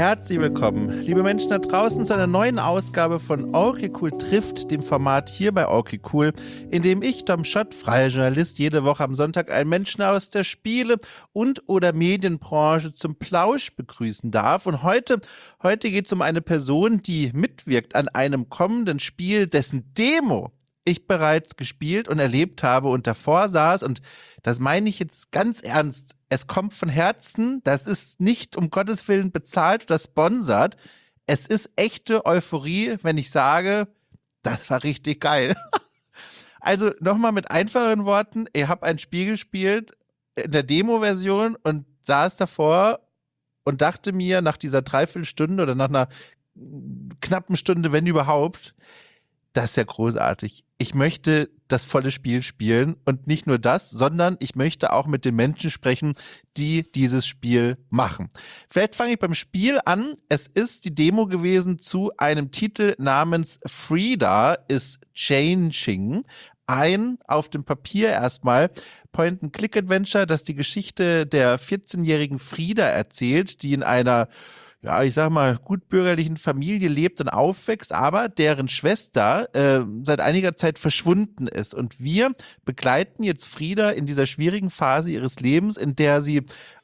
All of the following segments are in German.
herzlich willkommen, liebe Menschen da draußen, zu einer neuen Ausgabe von Okay Cool trifft, dem Format hier bei Okay Cool, in dem ich, Dom Schott, freier Journalist, jede Woche am Sonntag einen Menschen aus der Spiele- und oder Medienbranche zum Plausch begrüßen darf. Und heute geht es um eine Person, die mitwirkt an einem kommenden Spiel, dessen Demo ich bereits gespielt und erlebt habe und davor saß, und das meine ich jetzt ganz ernst, es kommt von Herzen, das ist nicht um Gottes Willen bezahlt oder sponsert, es ist echte Euphorie, wenn ich sage, das war richtig geil. Also nochmal mit einfachen Worten, ich habe ein Spiel gespielt in der Demo-Version und saß davor und dachte mir nach dieser Dreiviertelstunde oder nach einer knappen Stunde, wenn überhaupt, das ist ja großartig. Ich möchte das volle Spiel spielen und nicht nur das, sondern ich möchte auch mit den Menschen sprechen, die dieses Spiel machen. Vielleicht fange ich beim Spiel an. Es ist die Demo gewesen zu einem Titel namens Frida is Changing. Ein auf dem Papier erstmal Point-and-Click-Adventure, das die Geschichte der 14-jährigen Frida erzählt, die in einer, ja, ich sag mal, gutbürgerlichen Familie lebt und aufwächst, aber deren Schwester seit einiger Zeit verschwunden ist. Und wir begleiten jetzt Frida in dieser schwierigen Phase ihres Lebens, in der sie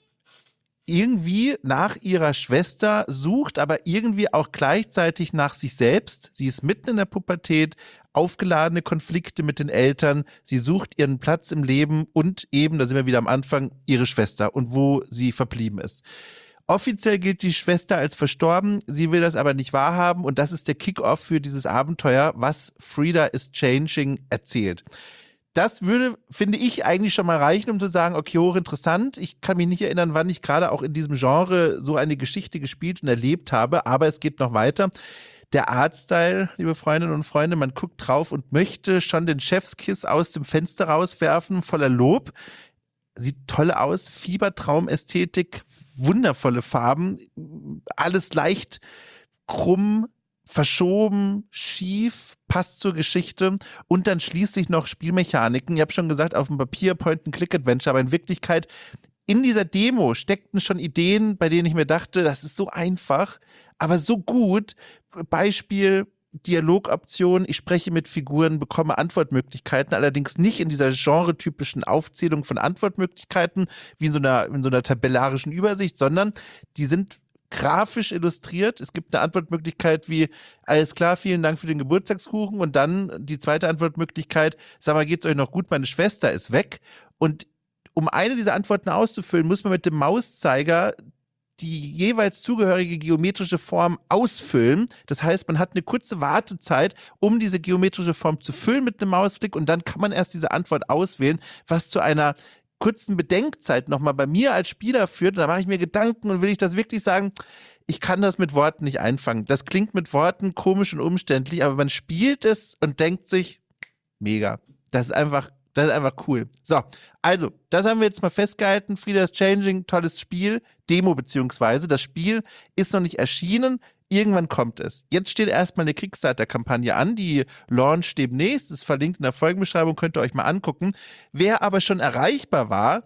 irgendwie nach ihrer Schwester sucht, aber irgendwie auch gleichzeitig nach sich selbst. Sie ist mitten in der Pubertät, aufgeladene Konflikte mit den Eltern, sie sucht ihren Platz im Leben und eben, da sind wir wieder am Anfang, ihre Schwester und wo sie verblieben ist. Offiziell gilt die Schwester als verstorben, sie will das aber nicht wahrhaben und das ist der Kick-Off für dieses Abenteuer, was Frida is Changing erzählt. Das würde, finde ich, eigentlich schon mal reichen, um zu sagen, okay, hochinteressant. Ich kann mich nicht erinnern, wann ich gerade auch in diesem Genre so eine Geschichte gespielt und erlebt habe, aber es geht noch weiter. Der Artstyle, liebe Freundinnen und Freunde, man guckt drauf und möchte schon den Chefskiss aus dem Fenster rauswerfen, voller Lob. Sieht toll aus, Fiebertraumästhetik, wundervolle Farben, alles leicht krumm, verschoben, schief, passt zur Geschichte und dann schließlich noch Spielmechaniken. Ich habe schon gesagt, auf dem Papier Point-and-Click-Adventure, aber in Wirklichkeit in dieser Demo steckten schon Ideen, bei denen ich mir dachte, das ist so einfach, aber so gut. Beispiel Dialogoption, ich spreche mit Figuren, bekomme Antwortmöglichkeiten, allerdings nicht in dieser genretypischen Aufzählung von Antwortmöglichkeiten, wie in so einer tabellarischen Übersicht, sondern die sind grafisch illustriert. Es gibt eine Antwortmöglichkeit wie, alles klar, vielen Dank für den Geburtstagskuchen, und dann die zweite Antwortmöglichkeit, sag mal, geht's euch noch gut, meine Schwester ist weg. Und um eine dieser Antworten auszufüllen, muss man mit dem Mauszeiger die jeweils zugehörige geometrische Form ausfüllen. Das heißt, man hat eine kurze Wartezeit, um diese geometrische Form zu füllen mit einem Mausklick, und dann kann man erst diese Antwort auswählen, was zu einer kurzen Bedenkzeit nochmal bei mir als Spieler führt. Und da mache ich mir Gedanken, und will ich das wirklich sagen, ich kann das mit Worten nicht einfangen. Das klingt mit Worten komisch und umständlich, aber man spielt es und denkt sich, mega. Das ist einfach cool. So, also, das haben wir jetzt mal festgehalten. Frida is Changing, tolles Spiel. Demo beziehungsweise. Das Spiel ist noch nicht erschienen. Irgendwann kommt es. Jetzt steht erstmal eine Kickstarter-Kampagne an, die launcht demnächst. Ist verlinkt in der Folgenbeschreibung, könnt ihr euch mal angucken. Wer aber schon erreichbar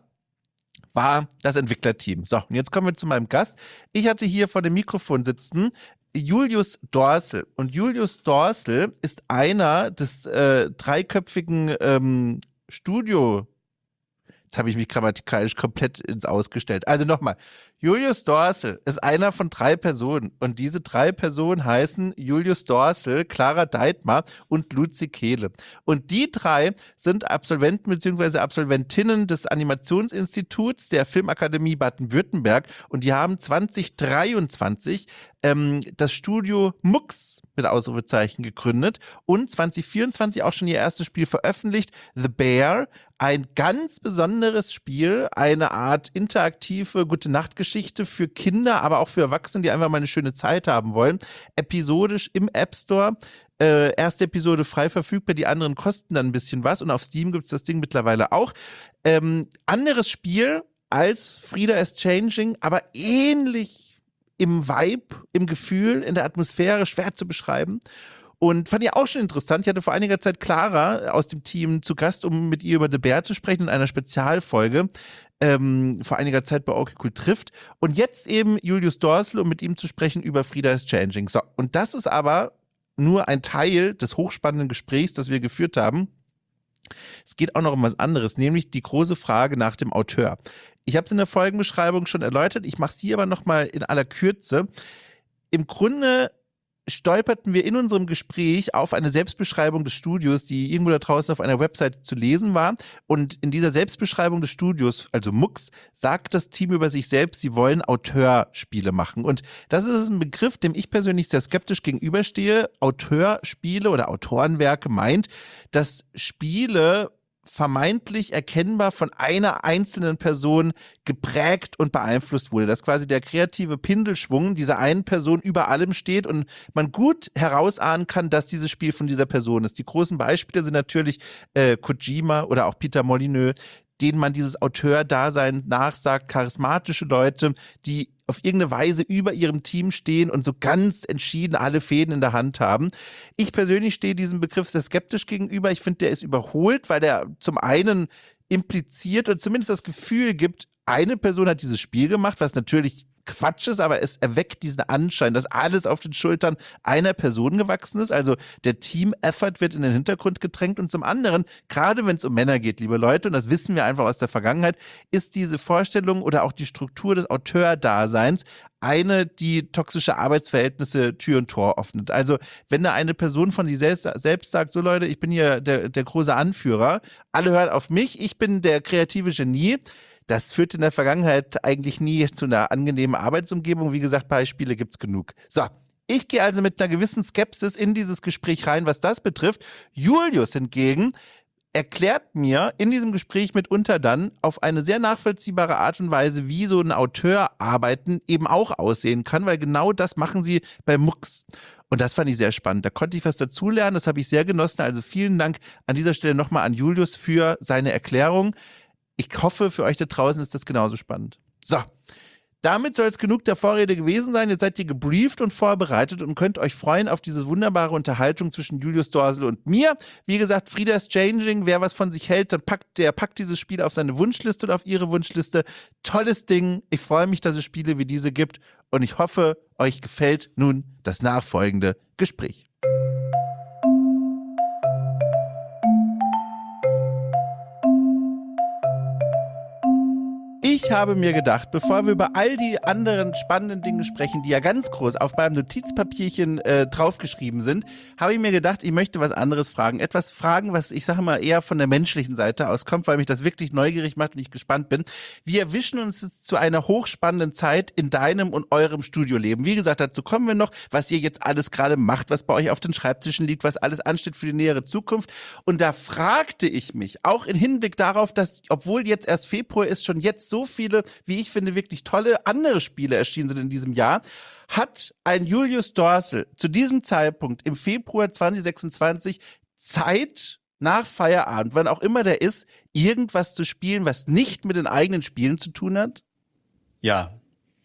war das Entwicklerteam. So, und jetzt kommen wir zu meinem Gast. Ich hatte hier vor dem Mikrofon sitzen Julius Dorsel. Und Julius Dorsel ist einer des dreiköpfigen Studio. Jetzt habe ich mich grammatikalisch komplett ins Ausgestellt. Also nochmal. Julius Dorsel ist einer von 3 Personen. Und diese 3 Personen heißen Julius Dorsel, Clara Deitmar und Luzi Kehle. Und die 3 sind Absolventen bzw. Absolventinnen des Animationsinstituts der Filmakademie Baden-Württemberg. Und die haben 2023 das Studio Mux mit Ausrufezeichen gegründet und 2024 auch schon ihr erstes Spiel veröffentlicht, The Bear, ein ganz besonderes Spiel, eine Art interaktive Gute-Nacht-Geschichte für Kinder, aber auch für Erwachsene, die einfach mal eine schöne Zeit haben wollen, episodisch im App Store. Erste Episode frei verfügbar, die anderen kosten dann ein bisschen was, und auf Steam gibt es das Ding mittlerweile auch. Anderes Spiel als Frida is Changing, aber ähnlich im Vibe, im Gefühl, in der Atmosphäre, schwer zu beschreiben. Und fand ich auch schon interessant. Ich hatte vor einiger Zeit Clara aus dem Team zu Gast, um mit ihr über The Bear zu sprechen in einer Spezialfolge. Vor einiger Zeit bei Okay Cool trifft. Und jetzt eben Julius Dorsel, um mit ihm zu sprechen über Frida is Changing. So, und das ist aber nur ein Teil des hochspannenden Gesprächs, das wir geführt haben. Es geht auch noch um was anderes, nämlich die große Frage nach dem Auteur. Ich habe es in der Folgenbeschreibung schon erläutert, ich mache es hier aber nochmal in aller Kürze. Im Grunde stolperten wir in unserem Gespräch auf eine Selbstbeschreibung des Studios, die irgendwo da draußen auf einer Webseite zu lesen war. Und in dieser Selbstbeschreibung des Studios, also MUX, sagt das Team über sich selbst, sie wollen Auteurspiele machen. Und das ist ein Begriff, dem ich persönlich sehr skeptisch gegenüberstehe. Auteurspiele oder Autorenwerke meint, dass Spiele vermeintlich erkennbar von einer einzelnen Person geprägt und beeinflusst wurde, dass quasi der kreative Pinselschwung dieser einen Person über allem steht und man gut herausahnen kann, dass dieses Spiel von dieser Person ist. Die großen Beispiele sind natürlich Kojima oder auch Peter Molyneux, denen man dieses Auteur-Dasein nachsagt, charismatische Leute, die auf irgendeine Weise über ihrem Team stehen und so ganz entschieden alle Fäden in der Hand haben. Ich persönlich stehe diesem Begriff sehr skeptisch gegenüber. Ich finde, der ist überholt, weil der zum einen impliziert oder zumindest das Gefühl gibt, eine Person hat dieses Spiel gemacht, was natürlich Quatsch ist, aber es erweckt diesen Anschein, dass alles auf den Schultern einer Person gewachsen ist. Also der Team-Effort wird in den Hintergrund gedrängt und zum anderen, gerade wenn es um Männer geht, liebe Leute, und das wissen wir einfach aus der Vergangenheit, ist diese Vorstellung oder auch die Struktur des Auteur-Daseins eine, die toxische Arbeitsverhältnisse Tür und Tor öffnet. Also wenn da eine Person von sich selbst sagt, so Leute, ich bin hier der große Anführer, alle hören auf mich, ich bin der kreative Genie, das führt in der Vergangenheit eigentlich nie zu einer angenehmen Arbeitsumgebung. Wie gesagt, Beispiele gibt's genug. So, ich gehe also mit einer gewissen Skepsis in dieses Gespräch rein, was das betrifft. Julius hingegen erklärt mir in diesem Gespräch mitunter dann auf eine sehr nachvollziehbare Art und Weise, wie so ein Auteurarbeiten eben auch aussehen kann, weil genau das machen sie bei MUX. Und das fand ich sehr spannend. Da konnte ich was dazulernen, das habe ich sehr genossen. Also vielen Dank an dieser Stelle nochmal an Julius für seine Erklärung. Ich hoffe, für euch da draußen ist das genauso spannend. So, damit soll es genug der Vorrede gewesen sein. Jetzt seid ihr gebrieft und vorbereitet und könnt euch freuen auf diese wunderbare Unterhaltung zwischen Julius Dorsel und mir. Wie gesagt, Frida is Changing. Wer was von sich hält, dann packt dieses Spiel auf seine Wunschliste oder auf ihre Wunschliste. Tolles Ding. Ich freue mich, dass es Spiele wie diese gibt und ich hoffe, euch gefällt nun das nachfolgende Gespräch. Ich habe mir gedacht, bevor wir über all die anderen spannenden Dinge sprechen, die ja ganz groß auf meinem Notizpapierchen draufgeschrieben sind, habe ich mir gedacht, ich möchte was anderes fragen. Etwas fragen, was ich sage mal eher von der menschlichen Seite aus kommt, weil mich das wirklich neugierig macht und ich gespannt bin. Wir erwischen uns jetzt zu einer hochspannenden Zeit in deinem und eurem Studioleben. Wie gesagt, dazu kommen wir noch, was ihr jetzt alles gerade macht, was bei euch auf den Schreibtischen liegt, was alles ansteht für die nähere Zukunft. Und da fragte ich mich, auch im Hinblick darauf, dass, obwohl jetzt erst Februar ist, schon jetzt so viele, wie ich finde, wirklich tolle andere Spiele erschienen sind in diesem Jahr, hat ein Julius Dorsel zu diesem Zeitpunkt im Februar 2026 Zeit nach Feierabend, wann auch immer der ist, irgendwas zu spielen, was nicht mit den eigenen Spielen zu tun hat? Ja.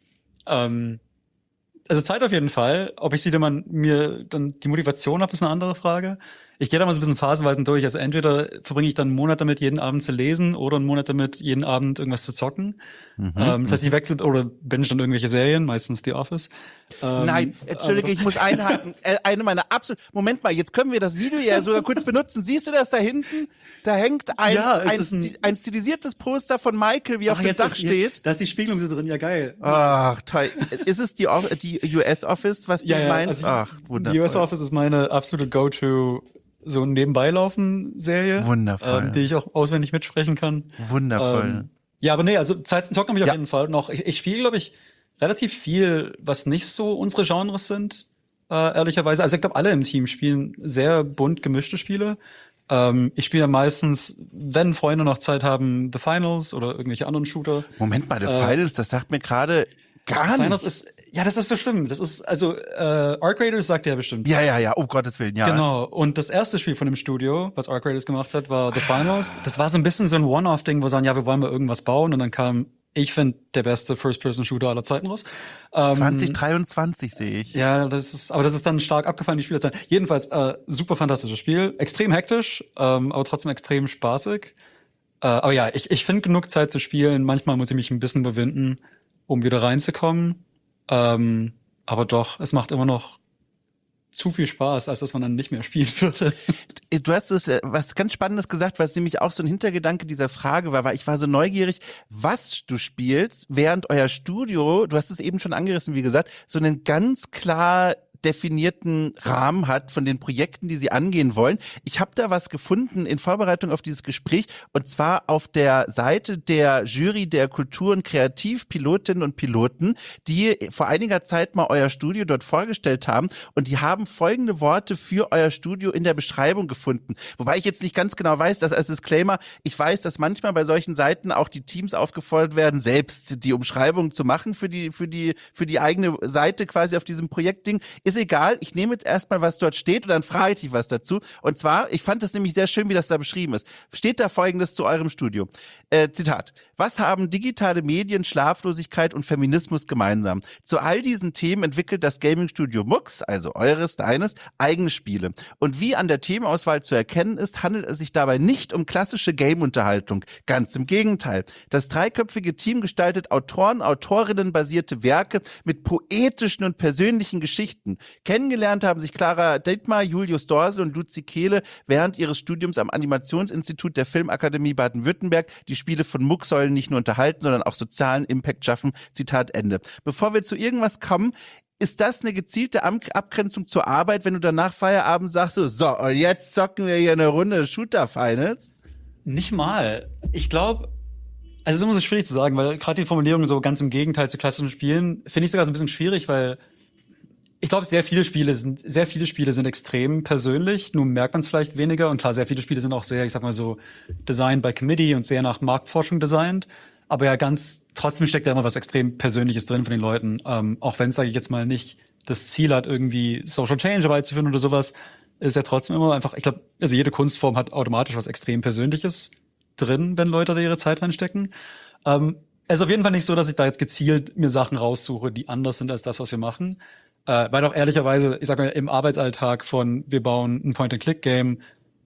Also Zeit auf jeden Fall. Ob ich mir dann die Motivation habe, ist eine andere Frage. Ich gehe da mal so ein bisschen phasenweise durch. Also entweder verbringe ich dann einen Monat damit, jeden Abend zu lesen oder einen Monat damit, jeden Abend irgendwas zu zocken. Das heißt, ich wechsle oder binge dann irgendwelche Serien, meistens The Office. Nein, Entschuldige, ich muss einhaken. Eine meiner absolut... Moment mal, jetzt können wir das Video ja sogar kurz benutzen. Siehst du das da hinten? Da hängt ein stilisiertes Poster von Michael, wie auf dem Dach steht. Da ist die Spiegelung so drin, ja geil. Ach, toll. Ist es die US Office, was du meinst? Also ach, wundervoll. Die US Office ist meine absolute Go-To so Nebenbeilaufen-Serie. Wundervoll. Die ich auch auswendig mitsprechen kann. Wundervoll. Ja, aber nee, also Zeit zum Zocken habe ich auf jeden Fall noch. Ich spiele, glaube ich, relativ viel, was nicht so unsere Genres sind, ehrlicherweise. Also ich glaube, alle im Team spielen sehr bunt gemischte Spiele. Ich spiele meistens, wenn Freunde noch Zeit haben, The Finals oder irgendwelche anderen Shooter. Moment mal, The Finals, das sagt mir gerade gar nicht. Finals das ist so schlimm. Das ist, also, Arc Raiders sagt ja bestimmt. Ja, um Gottes Willen, ja. Genau. Und das erste Spiel von dem Studio, was Arc Raiders gemacht hat, war The Finals. Das war so ein bisschen so ein One-Off-Ding, wo sie sagen, ja, wir wollen mal irgendwas bauen. Und dann kam Ich finde der beste First-Person-Shooter aller Zeiten raus. 2023 sehe ich. Ja, das ist dann stark abgefallen, die Spielerzeit. Jedenfalls, super fantastisches Spiel. Extrem hektisch, aber trotzdem extrem spaßig. Aber ja, ich finde genug Zeit zu spielen. Manchmal muss ich mich ein bisschen überwinden, um wieder reinzukommen. Aber doch, es macht immer noch zu viel Spaß, als dass man dann nicht mehr spielen würde. Du hast was ganz Spannendes gesagt, was nämlich auch so ein Hintergedanke dieser Frage war, weil ich war so neugierig, was du spielst, während euer Studio, du hast es eben schon angerissen, wie gesagt, so einen ganz klar definierten Rahmen hat von den Projekten, die sie angehen wollen. Ich habe da was gefunden in Vorbereitung auf dieses Gespräch, und zwar auf der Seite der Jury der Kultur- und Kreativpilotinnen und Piloten, die vor einiger Zeit mal euer Studio dort vorgestellt haben, und die haben folgende Worte für euer Studio in der Beschreibung gefunden. Wobei ich jetzt nicht ganz genau weiß, dass als Disclaimer, ich weiß, dass manchmal bei solchen Seiten auch die Teams aufgefordert werden, selbst die Umschreibung zu machen für die eigene Seite quasi auf diesem Projektding. Ist egal, ich nehme jetzt erstmal, was dort steht, und dann frage ich dich was dazu. Und zwar, ich fand es nämlich sehr schön, wie das da beschrieben ist. Steht da Folgendes zu eurem Studio. Zitat. Was haben digitale Medien, Schlaflosigkeit und Feminismus gemeinsam? Zu all diesen Themen entwickelt das Gaming-Studio MUX, also eures, deines, eigene Spiele. Und wie an der Themenauswahl zu erkennen ist, handelt es sich dabei nicht um klassische Game-Unterhaltung. Ganz im Gegenteil. Das dreiköpfige Team gestaltet Autorinnen-basierte Werke mit poetischen und persönlichen Geschichten. Kennengelernt haben sich Clara Dittmar, Julius Dorsel und Luzi Kehle während ihres Studiums am Animationsinstitut der Filmakademie Baden-Württemberg. Die Spiele von MUX sollen nicht nur unterhalten, sondern auch sozialen Impact schaffen. Zitat Ende. Bevor wir zu irgendwas kommen, ist das eine gezielte Abgrenzung zur Arbeit, wenn du danach Feierabend sagst, so, und jetzt zocken wir hier eine Runde Shooter-Finals? Nicht mal. Ich glaube, also es ist immer so schwierig zu sagen, weil gerade die Formulierung so ganz im Gegenteil zu klassischen Spielen finde ich sogar so ein bisschen schwierig, weil ich glaube, sehr viele Spiele sind extrem persönlich, nur merkt man es vielleicht weniger. Und klar, sehr viele Spiele sind auch sehr, ich sag mal so, designed by committee und sehr nach Marktforschung designt. Aber ja, trotzdem steckt da immer was extrem Persönliches drin von den Leuten. Auch wenn es, sage ich jetzt mal, nicht das Ziel hat, irgendwie Social Change herbeizuführen oder sowas, ist ja trotzdem immer einfach, ich glaube, also jede Kunstform hat automatisch was extrem Persönliches drin, wenn Leute da ihre Zeit reinstecken. Es ist auf jeden Fall nicht so, dass ich da jetzt gezielt mir Sachen raussuche, die anders sind als das, was wir machen. Weil auch ehrlicherweise, ich sag mal, im Arbeitsalltag wir bauen ein Point-and-Click-Game,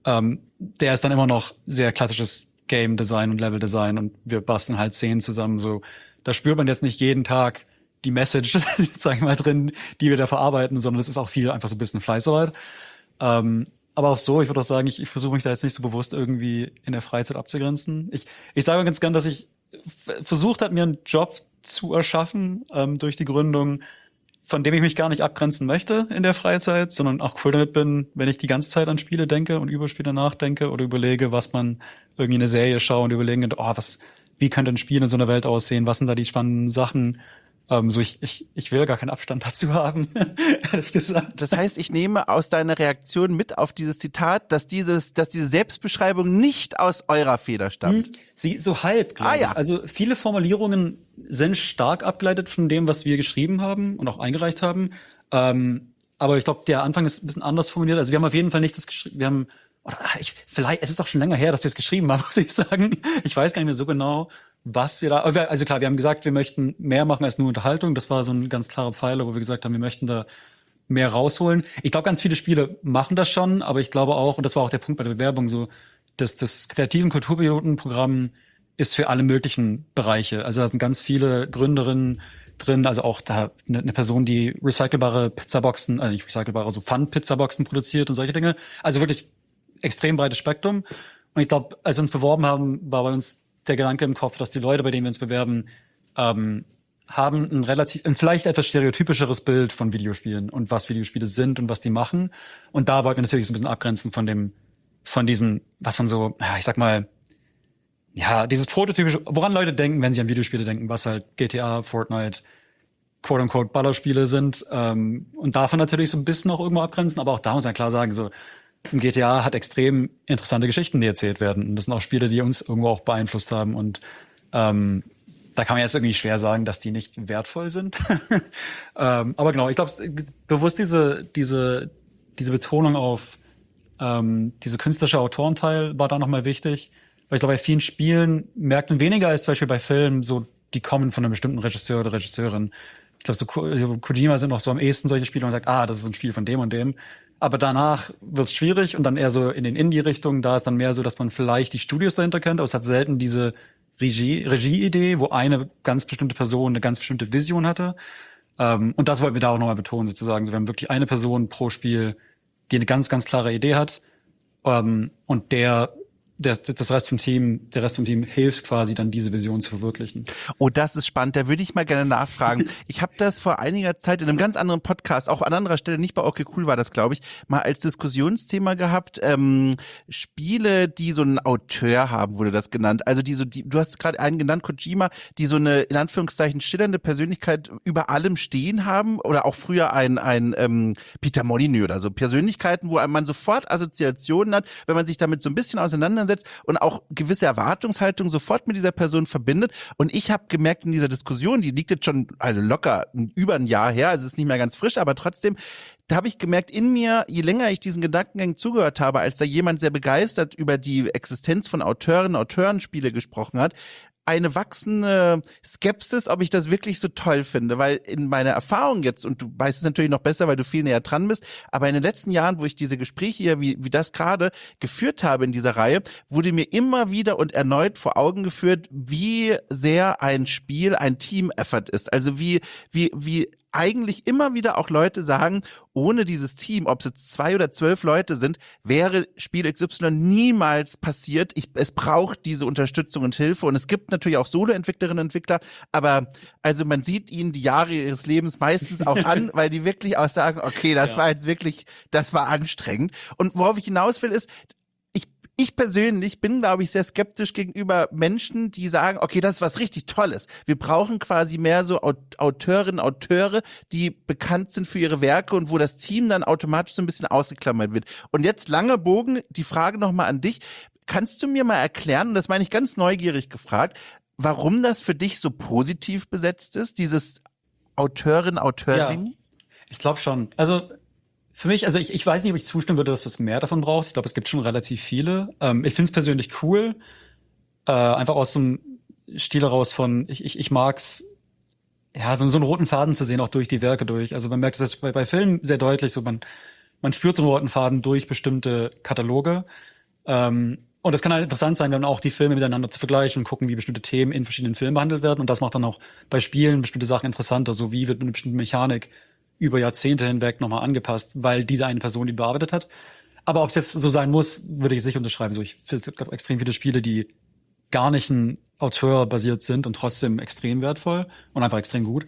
der ist dann immer noch sehr klassisches Game-Design und Level-Design, und wir basteln halt Szenen zusammen, so. Da spürt man jetzt nicht jeden Tag die Message, sag ich mal, drin, die wir da verarbeiten, sondern das ist auch viel einfach so ein bisschen Fleißarbeit. Aber auch so, ich würde auch sagen, ich versuche mich da jetzt nicht so bewusst irgendwie in der Freizeit abzugrenzen. Ich sage mal ganz gern, dass ich versucht habe, mir einen Job zu erschaffen, durch die Gründung, von dem ich mich gar nicht abgrenzen möchte in der Freizeit, sondern auch cool damit bin, wenn ich die ganze Zeit an Spiele denke und über Spiele nachdenke oder überlege, was man irgendwie eine Serie schaue und überlegen, wie könnte ein Spiel in so einer Welt aussehen, was sind da die spannenden Sachen. Ich will gar keinen Abstand dazu haben, ehrlich gesagt. Das heißt, ich nehme aus deiner Reaktion mit auf dieses Zitat, dass diese Selbstbeschreibung nicht aus eurer Feder stammt. Sie so halb, glaube ich. Ja. Also viele Formulierungen sind stark abgeleitet von dem, was wir geschrieben haben und auch eingereicht haben. Aber ich glaube, der Anfang ist ein bisschen anders formuliert. Also wir haben auf jeden Fall nicht das geschrieben. Es ist auch schon länger her, dass wir es geschrieben haben, muss ich sagen. Ich weiß gar nicht mehr so genau, was wir da, also klar, wir haben gesagt, wir möchten mehr machen als nur Unterhaltung. Das war so ein ganz klarer Pfeiler, wo wir gesagt haben, wir möchten da mehr rausholen. Ich glaube, ganz viele Spiele machen das schon, aber ich glaube auch, und das war auch der Punkt bei der Bewerbung, so, das kreativen Kulturpilotenprogramm ist für alle möglichen Bereiche. Also da sind ganz viele Gründerinnen drin, also auch da eine Person, die recycelbare Pizzaboxen, nicht recycelbare, so Pfand-Pizzaboxen produziert und solche Dinge. Also wirklich extrem breites Spektrum. Und ich glaube, als wir uns beworben haben, war bei uns der Gedanke im Kopf, dass die Leute, bei denen wir uns bewerben, haben ein vielleicht etwas stereotypischeres Bild von Videospielen und was Videospiele sind und was die machen. Und da wollten wir natürlich so ein bisschen abgrenzen von diesen, was man so, ja, ich sag mal, ja, dieses prototypische, woran Leute denken, wenn sie an Videospiele denken, was halt GTA, Fortnite, quote-unquote Ballerspiele sind. Und davon natürlich so ein bisschen auch irgendwo abgrenzen, aber auch da muss man klar sagen, so, ein GTA hat extrem interessante Geschichten, die erzählt werden. Und das sind auch Spiele, die uns irgendwo auch beeinflusst haben. Und da kann man jetzt irgendwie schwer sagen, dass die nicht wertvoll sind. Aber genau, ich glaube, bewusst diese Betonung auf diese künstlerische Autorenteil war da nochmal wichtig. Weil ich glaube, bei vielen Spielen merkt man weniger als zum Beispiel bei Filmen so die kommen von einem bestimmten Regisseur oder Regisseurin. Ich glaube, so Kojima sind noch so am ehesten solche Spiele, wo man sagt, das ist ein Spiel von dem und dem. Aber danach wird es schwierig und dann eher so in den Indie-Richtungen. Da ist dann mehr so, dass man vielleicht die Studios dahinter kennt, aber es hat selten diese Regie-Idee, wo eine ganz bestimmte Person eine ganz bestimmte Vision hatte. Und das wollten wir da auch nochmal betonen, sozusagen. So, wir haben wirklich eine Person pro Spiel, die eine ganz, ganz klare Idee hat. Und der Rest vom Team hilft quasi dann, diese Vision zu verwirklichen. Oh, das ist spannend. Da würde ich mal gerne nachfragen. Ich habe das vor einiger Zeit in einem ganz anderen Podcast, auch an anderer Stelle, nicht bei Okay Cool war das, glaube ich, mal als Diskussionsthema gehabt. Spiele, die so einen Auteur haben, wurde das genannt. Also du hast gerade einen genannt, Kojima, die so eine, in Anführungszeichen, schillernde Persönlichkeit über allem stehen haben. Oder auch früher ein Peter Molyneux oder so. Persönlichkeiten, wo man sofort Assoziationen hat, wenn man sich damit so ein bisschen auseinandersetzt und auch gewisse Erwartungshaltung sofort mit dieser Person verbindet. Und ich habe gemerkt in dieser Diskussion, die liegt jetzt schon locker über ein Jahr her, also ist nicht mehr ganz frisch, aber trotzdem, da habe ich gemerkt in mir, je länger ich diesen Gedankengängen zugehört habe, als da jemand sehr begeistert über die Existenz von Autorenspiele gesprochen hat, eine wachsende Skepsis, ob ich das wirklich so toll finde, weil in meiner Erfahrung jetzt, und du weißt es natürlich noch besser, weil du viel näher dran bist, aber in den letzten Jahren, wo ich diese Gespräche hier, wie das gerade geführt habe in dieser Reihe, wurde mir immer wieder und erneut vor Augen geführt, wie sehr ein Spiel ein Team-Effort ist. Also wie eigentlich immer wieder auch Leute sagen, ohne dieses Team, ob es jetzt 2 oder 12 Leute sind, wäre Spiel XY niemals passiert. Es braucht diese Unterstützung und Hilfe. Und es gibt natürlich auch Solo-Entwicklerinnen und Entwickler, aber also man sieht ihnen die Jahre ihres Lebens meistens auch an, weil die wirklich auch sagen, okay, das war jetzt wirklich, das war anstrengend. Und worauf ich hinaus will, ist, ich persönlich bin, glaube ich, sehr skeptisch gegenüber Menschen, die sagen, okay, das ist was richtig Tolles. Wir brauchen quasi mehr so Autorinnen, Auteure, die bekannt sind für ihre Werke und wo das Team dann automatisch so ein bisschen ausgeklammert wird. Und jetzt langer Bogen, die Frage nochmal an dich. Kannst du mir mal erklären, und das meine ich ganz neugierig gefragt, warum das für dich so positiv besetzt ist, dieses Auteur-Ding? Ja, ich glaube schon. Also für mich, also ich weiß nicht, ob ich zustimmen würde, dass es mehr davon braucht. Ich glaube, es gibt schon relativ viele. Ich finde es persönlich cool, einfach aus dem Stil heraus von, ich mag's, ja, so einen roten Faden zu sehen, auch durch die Werke durch. Also man merkt das bei Filmen sehr deutlich, so man spürt so einen roten Faden durch bestimmte Kataloge. Und es kann halt interessant sein, dann auch die Filme miteinander zu vergleichen und gucken, wie bestimmte Themen in verschiedenen Filmen behandelt werden. Und das macht dann auch bei Spielen bestimmte Sachen interessanter, so wie wird eine bestimmte Mechanik über Jahrzehnte hinweg nochmal angepasst, weil diese eine Person die bearbeitet hat. Aber ob es jetzt so sein muss, würde ich nicht unterschreiben. So, es gibt extrem viele Spiele, die gar nicht ein Auteur basiert sind und trotzdem extrem wertvoll und einfach extrem gut.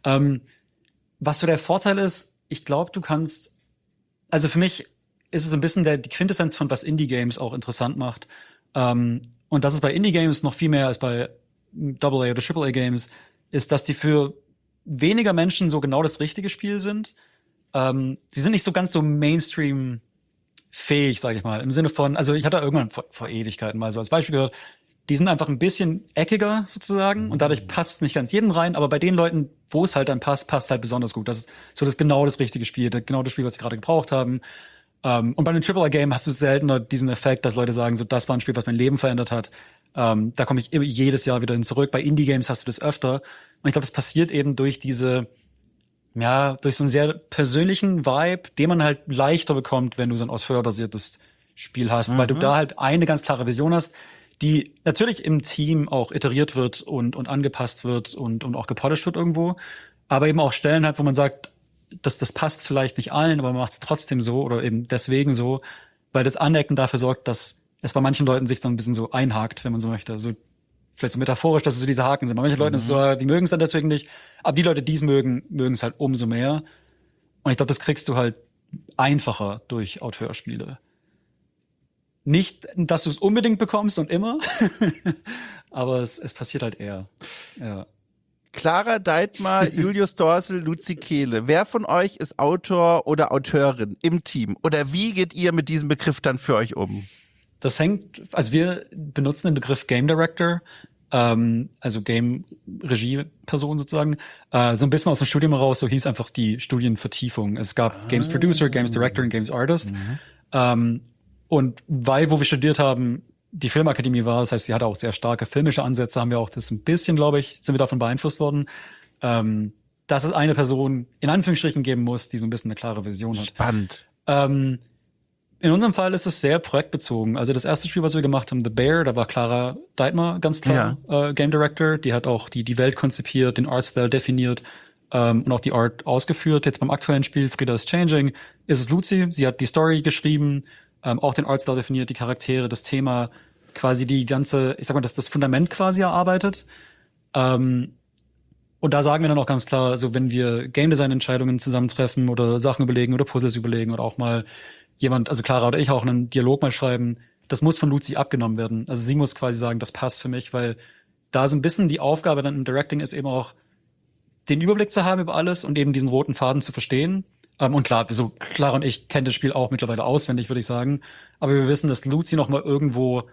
Was so der Vorteil ist, ich glaube, du kannst, also für mich ist es ein bisschen die Quintessenz von was Indie-Games auch interessant macht. Und das ist bei Indie-Games noch viel mehr als bei AA- oder AAA-Games, ist, dass die für weniger Menschen so genau das richtige Spiel sind. Sie sind nicht so ganz so Mainstream-fähig, sage ich mal. Im Sinne von, also ich hatte irgendwann vor Ewigkeiten mal so als Beispiel gehört, die sind einfach ein bisschen eckiger sozusagen und dadurch passt nicht ganz jedem rein, aber bei den Leuten, wo es halt dann passt halt besonders gut. Das ist so genau das richtige Spiel, genau das Spiel, was sie gerade gebraucht haben. Und bei einem AAA-Game hast du seltener diesen Effekt, dass Leute sagen, so das war ein Spiel, was mein Leben verändert hat. Da komme ich jedes Jahr wieder hin zurück. Bei Indie-Games hast du das öfter. Und ich glaube, das passiert eben durch durch so einen sehr persönlichen Vibe, den man halt leichter bekommt, wenn du so ein Auteur-basiertes Spiel hast, weil du da halt eine ganz klare Vision hast, die natürlich im Team auch iteriert wird und angepasst wird und auch gepolished wird irgendwo, aber eben auch Stellen hat, wo man sagt, das passt vielleicht nicht allen, aber man macht es trotzdem so oder eben deswegen so, weil das Anecken dafür sorgt, dass es bei manchen Leuten sich dann ein bisschen so einhakt, wenn man so möchte. So vielleicht so metaphorisch, dass es so diese Haken sind. Bei manchen Leuten ist es so, die mögen es dann deswegen nicht. Aber die Leute, die es mögen, mögen es halt umso mehr. Und ich glaube, das kriegst du halt einfacher durch Auteurspiele. Nicht, dass du es unbedingt bekommst und immer, aber es passiert halt eher. Ja. Clara Deitmar, Julius Dorsel, Luzi Kehle. Wer von euch ist Autor oder Autorin im Team? Oder wie geht ihr mit diesem Begriff dann für euch um? Das also wir benutzen den Begriff Game Director, also Game-Regie-Person sozusagen, so ein bisschen aus dem Studium heraus, so hieß einfach die Studienvertiefung. Es gab Games Producer, Games Director und Games Artist. Und wo wir studiert haben, die Filmakademie war. Das heißt, sie hatte auch sehr starke filmische Ansätze, haben wir auch das ein bisschen, glaube ich, sind wir davon beeinflusst worden, dass es eine Person in Anführungsstrichen geben muss, die so ein bisschen eine klare Vision hat. Spannend. In unserem Fall ist es sehr projektbezogen. Also das erste Spiel, was wir gemacht haben, The Bear, da war Clara Deitmer ganz klar Game Director. Die hat auch die Welt konzipiert, den Artstyle definiert und auch die Art ausgeführt. Jetzt beim aktuellen Spiel Frida is Changing ist es Luzi. Sie hat die Story geschrieben, auch den Artstyle definiert, die Charaktere, das Thema, quasi die ganze, ich sag mal, das Fundament quasi erarbeitet. Und da sagen wir dann auch ganz klar, also wenn wir Game Design Entscheidungen zusammentreffen oder Sachen überlegen oder Puzzles überlegen oder auch mal jemand, also Clara oder ich auch einen Dialog mal schreiben, das muss von Luzi abgenommen werden. Also sie muss quasi sagen, das passt für mich, weil da so ein bisschen die Aufgabe dann im Directing ist eben auch, den Überblick zu haben über alles und eben diesen roten Faden zu verstehen. Und klar, so Clara und ich kennen das Spiel auch mittlerweile auswendig, würde ich sagen. Aber wir wissen, dass Luzi noch mal irgendwo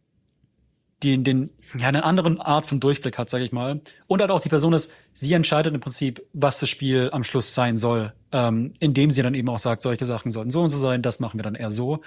eine andere Art von Durchblick hat, sage ich mal. Und halt auch die Person ist, sie entscheidet im Prinzip, was das Spiel am Schluss sein soll. Indem sie dann eben auch sagt, solche Sachen sollten so und so sein, das machen wir dann eher so.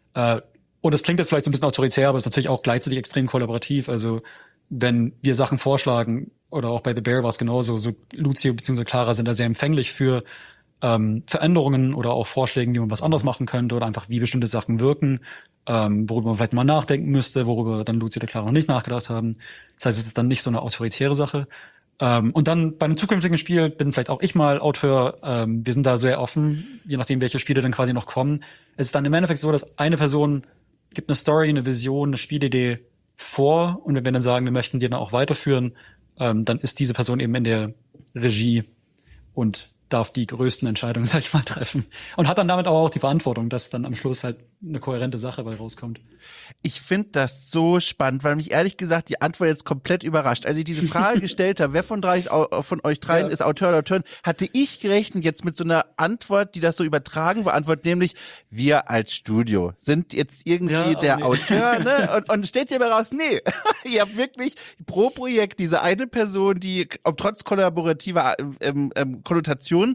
Und das klingt jetzt vielleicht so ein bisschen autoritär, aber es ist natürlich auch gleichzeitig extrem kollaborativ. Also wenn wir Sachen vorschlagen, oder auch bei The Bear war es genauso, so Lucio bzw. Clara sind da sehr empfänglich für Veränderungen oder auch Vorschlägen, wie man was anders machen könnte oder einfach wie bestimmte Sachen wirken, worüber man vielleicht mal nachdenken müsste, worüber dann Lucio oder Clara noch nicht nachgedacht haben. Das heißt, es ist dann nicht so eine autoritäre Sache. Und dann bei einem zukünftigen Spiel bin vielleicht auch ich mal Autor. Wir sind da sehr offen, je nachdem, welche Spiele dann quasi noch kommen. Es ist dann im Endeffekt so, dass eine Person gibt eine Story, eine Vision, eine Spielidee vor und wenn wir dann sagen, wir möchten die dann auch weiterführen, dann ist diese Person eben in der Regie und darf die größten Entscheidungen, sag ich mal, treffen. Und hat dann damit auch die Verantwortung, dass dann am Schluss halt eine kohärente Sache bei rauskommt. Ich finde das so spannend, weil mich ehrlich gesagt die Antwort jetzt komplett überrascht. Als ich diese Frage gestellt habe, wer von euch dreien ist Autor oder Autorin, hatte ich gerechnet jetzt mit so einer Antwort, die das so übertragen beantwortet, nämlich wir als Studio sind jetzt irgendwie der Autor, ne? Und stellt sich aber raus, nee, ihr habt wirklich pro Projekt diese eine Person, die trotz kollaborativer Konnotation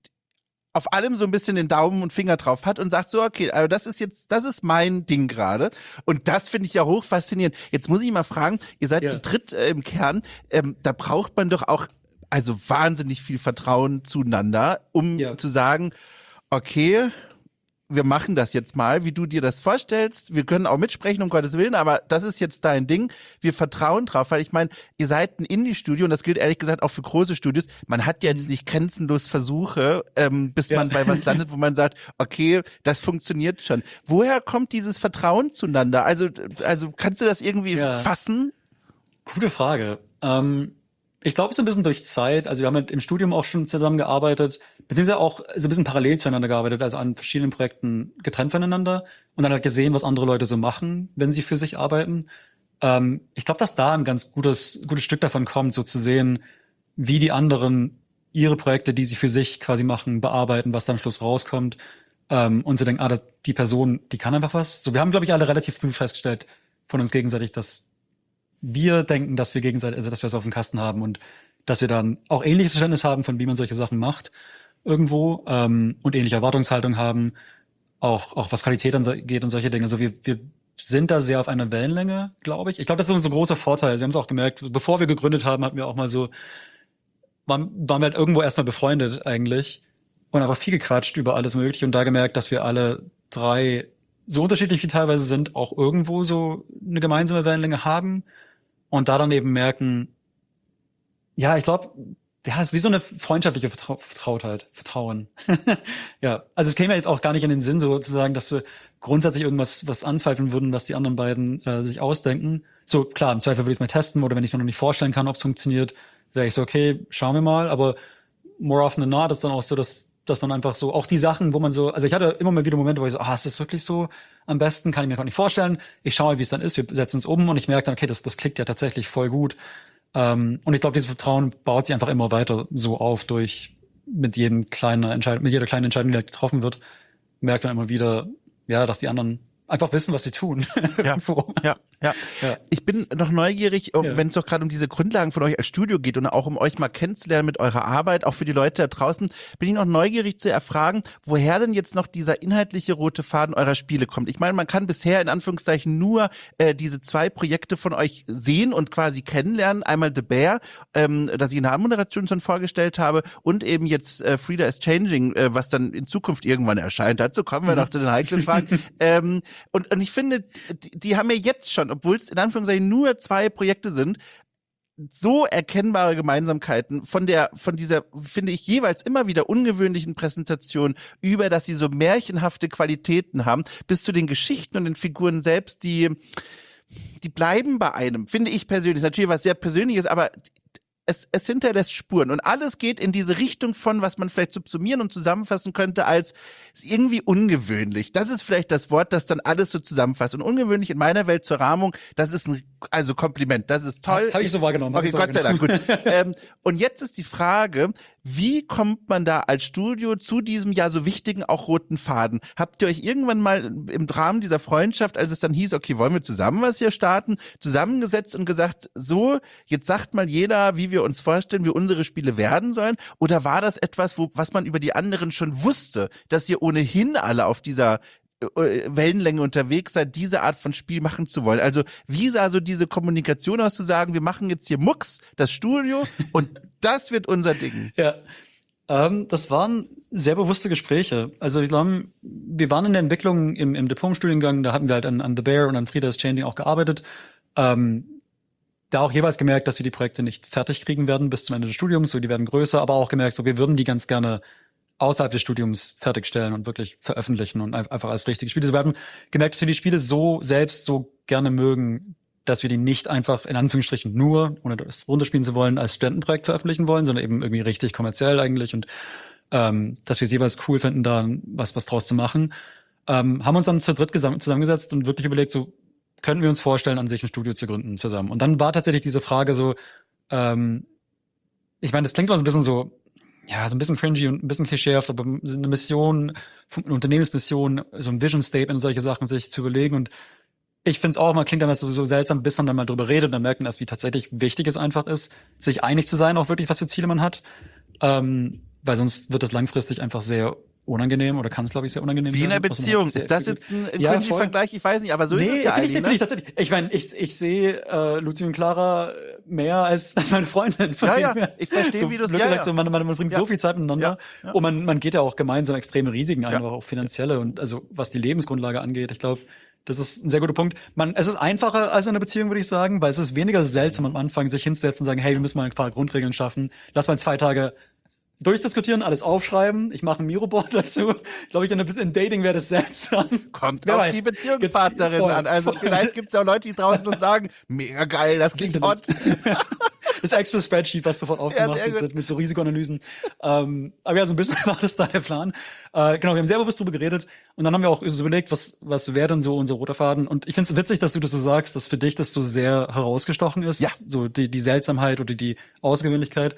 auf allem so ein bisschen den Daumen und Finger drauf hat und sagt so, okay, also das ist mein Ding gerade. Und das finde ich ja hoch faszinierend. Jetzt muss ich mal fragen, ihr seid zu dritt im Kern, da braucht man doch auch also wahnsinnig viel Vertrauen zueinander, um zu sagen, okay, wir machen das jetzt mal, wie du dir das vorstellst. Wir können auch mitsprechen, um Gottes Willen, aber das ist jetzt dein Ding. Wir vertrauen drauf, weil ich meine, ihr seid ein Indie-Studio und das gilt ehrlich gesagt auch für große Studios. Man hat ja jetzt nicht grenzenlos Versuche, bis man bei was landet, wo man sagt, okay, das funktioniert schon. Woher kommt dieses Vertrauen zueinander? Also kannst du das irgendwie fassen? Gute Frage. Ich glaube, es ist ein bisschen durch Zeit. Also wir haben im Studium auch schon zusammengearbeitet, beziehungsweise auch so ein bisschen parallel zueinander gearbeitet, also an verschiedenen Projekten getrennt voneinander und dann halt gesehen, was andere Leute so machen, wenn sie für sich arbeiten. Ich glaube, dass da ein ganz gutes Stück davon kommt, so zu sehen, wie die anderen ihre Projekte, die sie für sich quasi machen, bearbeiten, was dann am Schluss rauskommt. Und zu denken, die Person, die kann einfach was. So, wir haben, glaube ich, alle relativ früh festgestellt von uns gegenseitig, dass wir denken, dass wir gegenseitig, also dass wir es auf dem Kasten haben und dass wir dann auch ähnliches Verständnis haben, von wie man solche Sachen macht irgendwo und ähnliche Erwartungshaltung haben, auch was Qualität angeht und solche Dinge. Also wir sind da sehr auf einer Wellenlänge, glaube ich. Ich glaube, das ist unser großer Vorteil. Sie haben es auch gemerkt, bevor wir gegründet haben, hatten wir auch mal so, waren wir halt irgendwo erstmal befreundet eigentlich und einfach viel gequatscht über alles Mögliche und da gemerkt, dass wir alle drei so unterschiedlich wie teilweise sind, auch irgendwo so eine gemeinsame Wellenlänge haben und da dann eben merken, ich glaube, es ist wie so eine freundschaftliche Vertrauen. Ja, also es käme ja jetzt auch gar nicht in den Sinn, sozusagen, dass sie grundsätzlich was anzweifeln würden, was die anderen beiden sich ausdenken. So, klar, im Zweifel würde ich es mal testen oder wenn ich mir noch nicht vorstellen kann, ob es funktioniert, wäre ich so, okay, schauen wir mal, aber more often than not ist dann auch so, dass man einfach so, auch die Sachen, wo man so, also ich hatte immer mal wieder Momente, wo ich so, ist das wirklich so am besten? Kann ich mir gar nicht vorstellen. Ich schaue, wie es dann ist, wir setzen es um und ich merke dann, okay, das klickt ja tatsächlich voll gut. Und ich glaube, dieses Vertrauen baut sich einfach immer weiter so auf mit jeder kleinen Entscheidung, die halt getroffen wird, merkt man immer wieder, dass die anderen einfach wissen, was sie tun. Ja. Ja. Ich bin noch neugierig, wenn es doch gerade um diese Grundlagen von euch als Studio geht und auch um euch mal kennenzulernen mit eurer Arbeit, auch für die Leute da draußen, bin ich noch neugierig zu erfragen, woher denn jetzt noch dieser inhaltliche rote Faden eurer Spiele kommt. Ich meine, man kann bisher in Anführungszeichen nur diese 2 Projekte von euch sehen und quasi kennenlernen. Einmal The Bear, das ich in der Anmoderation schon vorgestellt habe, und eben jetzt Frida is Changing, was dann in Zukunft irgendwann erscheint. Dazu kommen wir noch zu den heiklen Fragen. Und ich finde, die haben ja jetzt schon, obwohl es in Anführungszeichen nur 2 Projekte sind, so erkennbare Gemeinsamkeiten von dieser, finde ich, jeweils immer wieder ungewöhnlichen Präsentation über, dass sie so märchenhafte Qualitäten haben, bis zu den Geschichten und den Figuren selbst, die bleiben bei einem, finde ich persönlich. Ist natürlich was sehr Persönliches, aber es hinterlässt Spuren und alles geht in diese Richtung von, was man vielleicht subsumieren und zusammenfassen könnte als irgendwie ungewöhnlich. Das ist vielleicht das Wort, das dann alles so zusammenfasst. Und ungewöhnlich in meiner Welt zur Rahmung, das ist ein Kompliment, das ist toll. Das habe ich so wahrgenommen. Okay, Gott sei Dank, gut. Und jetzt ist die Frage, wie kommt man da als Studio zu diesem ja so wichtigen, auch roten Faden? Habt ihr euch irgendwann mal im Rahmen dieser Freundschaft, als es dann hieß, okay, wollen wir zusammen was hier starten, zusammengesetzt und gesagt, so, jetzt sagt mal jeder, wie wir uns vorstellen, wie unsere Spiele werden sollen? Oder war das etwas, was man über die anderen schon wusste, dass ihr ohnehin alle auf dieser Wellenlänge unterwegs seid, diese Art von Spiel machen zu wollen? Also wie sah so diese Kommunikation aus, zu sagen, wir machen jetzt hier Mux, das Studio, und das wird unser Ding? Ja, das waren sehr bewusste Gespräche. Also wir waren in der Entwicklung im Diplom-Studiengang, da hatten wir halt an The Bear und an Frida is Changing auch gearbeitet. Da auch jeweils gemerkt, dass wir die Projekte nicht fertig kriegen werden bis zum Ende des Studiums, so die werden größer, aber auch gemerkt, so wir würden die ganz gerne außerhalb des Studiums fertigstellen und wirklich veröffentlichen und einfach als richtige Spiele. So, wir haben gemerkt, dass wir die Spiele so selbst so gerne mögen, dass wir die nicht einfach in Anführungsstrichen nur, ohne das runterspielen zu wollen, als Studentenprojekt veröffentlichen wollen, sondern eben irgendwie richtig kommerziell eigentlich und dass wir es jeweils cool finden, da was draus zu machen. Haben uns dann zu dritt zusammengesetzt und wirklich überlegt, so könnten wir uns vorstellen, an sich ein Studio zu gründen zusammen. Und dann war tatsächlich diese Frage so, ich meine, das klingt immer so ein bisschen so, ja, so ein bisschen cringy und ein bisschen klischeehaft, aber eine Mission, eine Unternehmensmission, so ein Vision Statement und solche Sachen sich zu überlegen. Und ich finde es auch mal, klingt dann so seltsam, bis man dann mal drüber redet und dann merkt man erst, wie tatsächlich wichtig es einfach ist, sich einig zu sein, auch wirklich, was für Ziele man hat. Weil sonst wird das langfristig einfach sehr unangenehm oder kann es, glaube ich, sehr unangenehm werden. Wie in einer Beziehung. Ist das jetzt ein cringy Vergleich? Ich weiß nicht, aber so ist es ja eigentlich. Finde ich tatsächlich. Ich meine, ich sehe Luzi und Clara mehr als meine Freundin. Ja, ich verstehe, so, wie du es sagst. So, man bringt so viel Zeit miteinander und man geht ja auch gemeinsam extreme Risiken ein, aber auch finanzielle und also was die Lebensgrundlage angeht. Ich glaube, das ist ein sehr guter Punkt. Es ist einfacher als in einer Beziehung, würde ich sagen, weil es ist weniger seltsam am Anfang, sich hinzusetzen und sagen, hey, wir müssen mal ein paar Grundregeln schaffen. Lass mal 2 Tage durchdiskutieren, alles aufschreiben. Ich mache ein Miro-Board dazu. Glaube ich, in Dating wäre das seltsam. Kommt auf die Beziehungspartnerin an. Also vielleicht gibt es ja auch Leute, die draußen so sagen, mega geil, das klingt hot. Das extra Spreadsheet, was sofort aufgemacht wird mit so Risikoanalysen. Aber ja, so ein bisschen war das da der Plan. Genau, wir haben sehr bewusst drüber geredet und dann haben wir auch so überlegt, was wäre denn so unser roter Faden. Und ich finde es witzig, dass du das so sagst, dass für dich das so sehr herausgestochen ist. Ja. So die Seltsamheit oder die Außergewöhnlichkeit.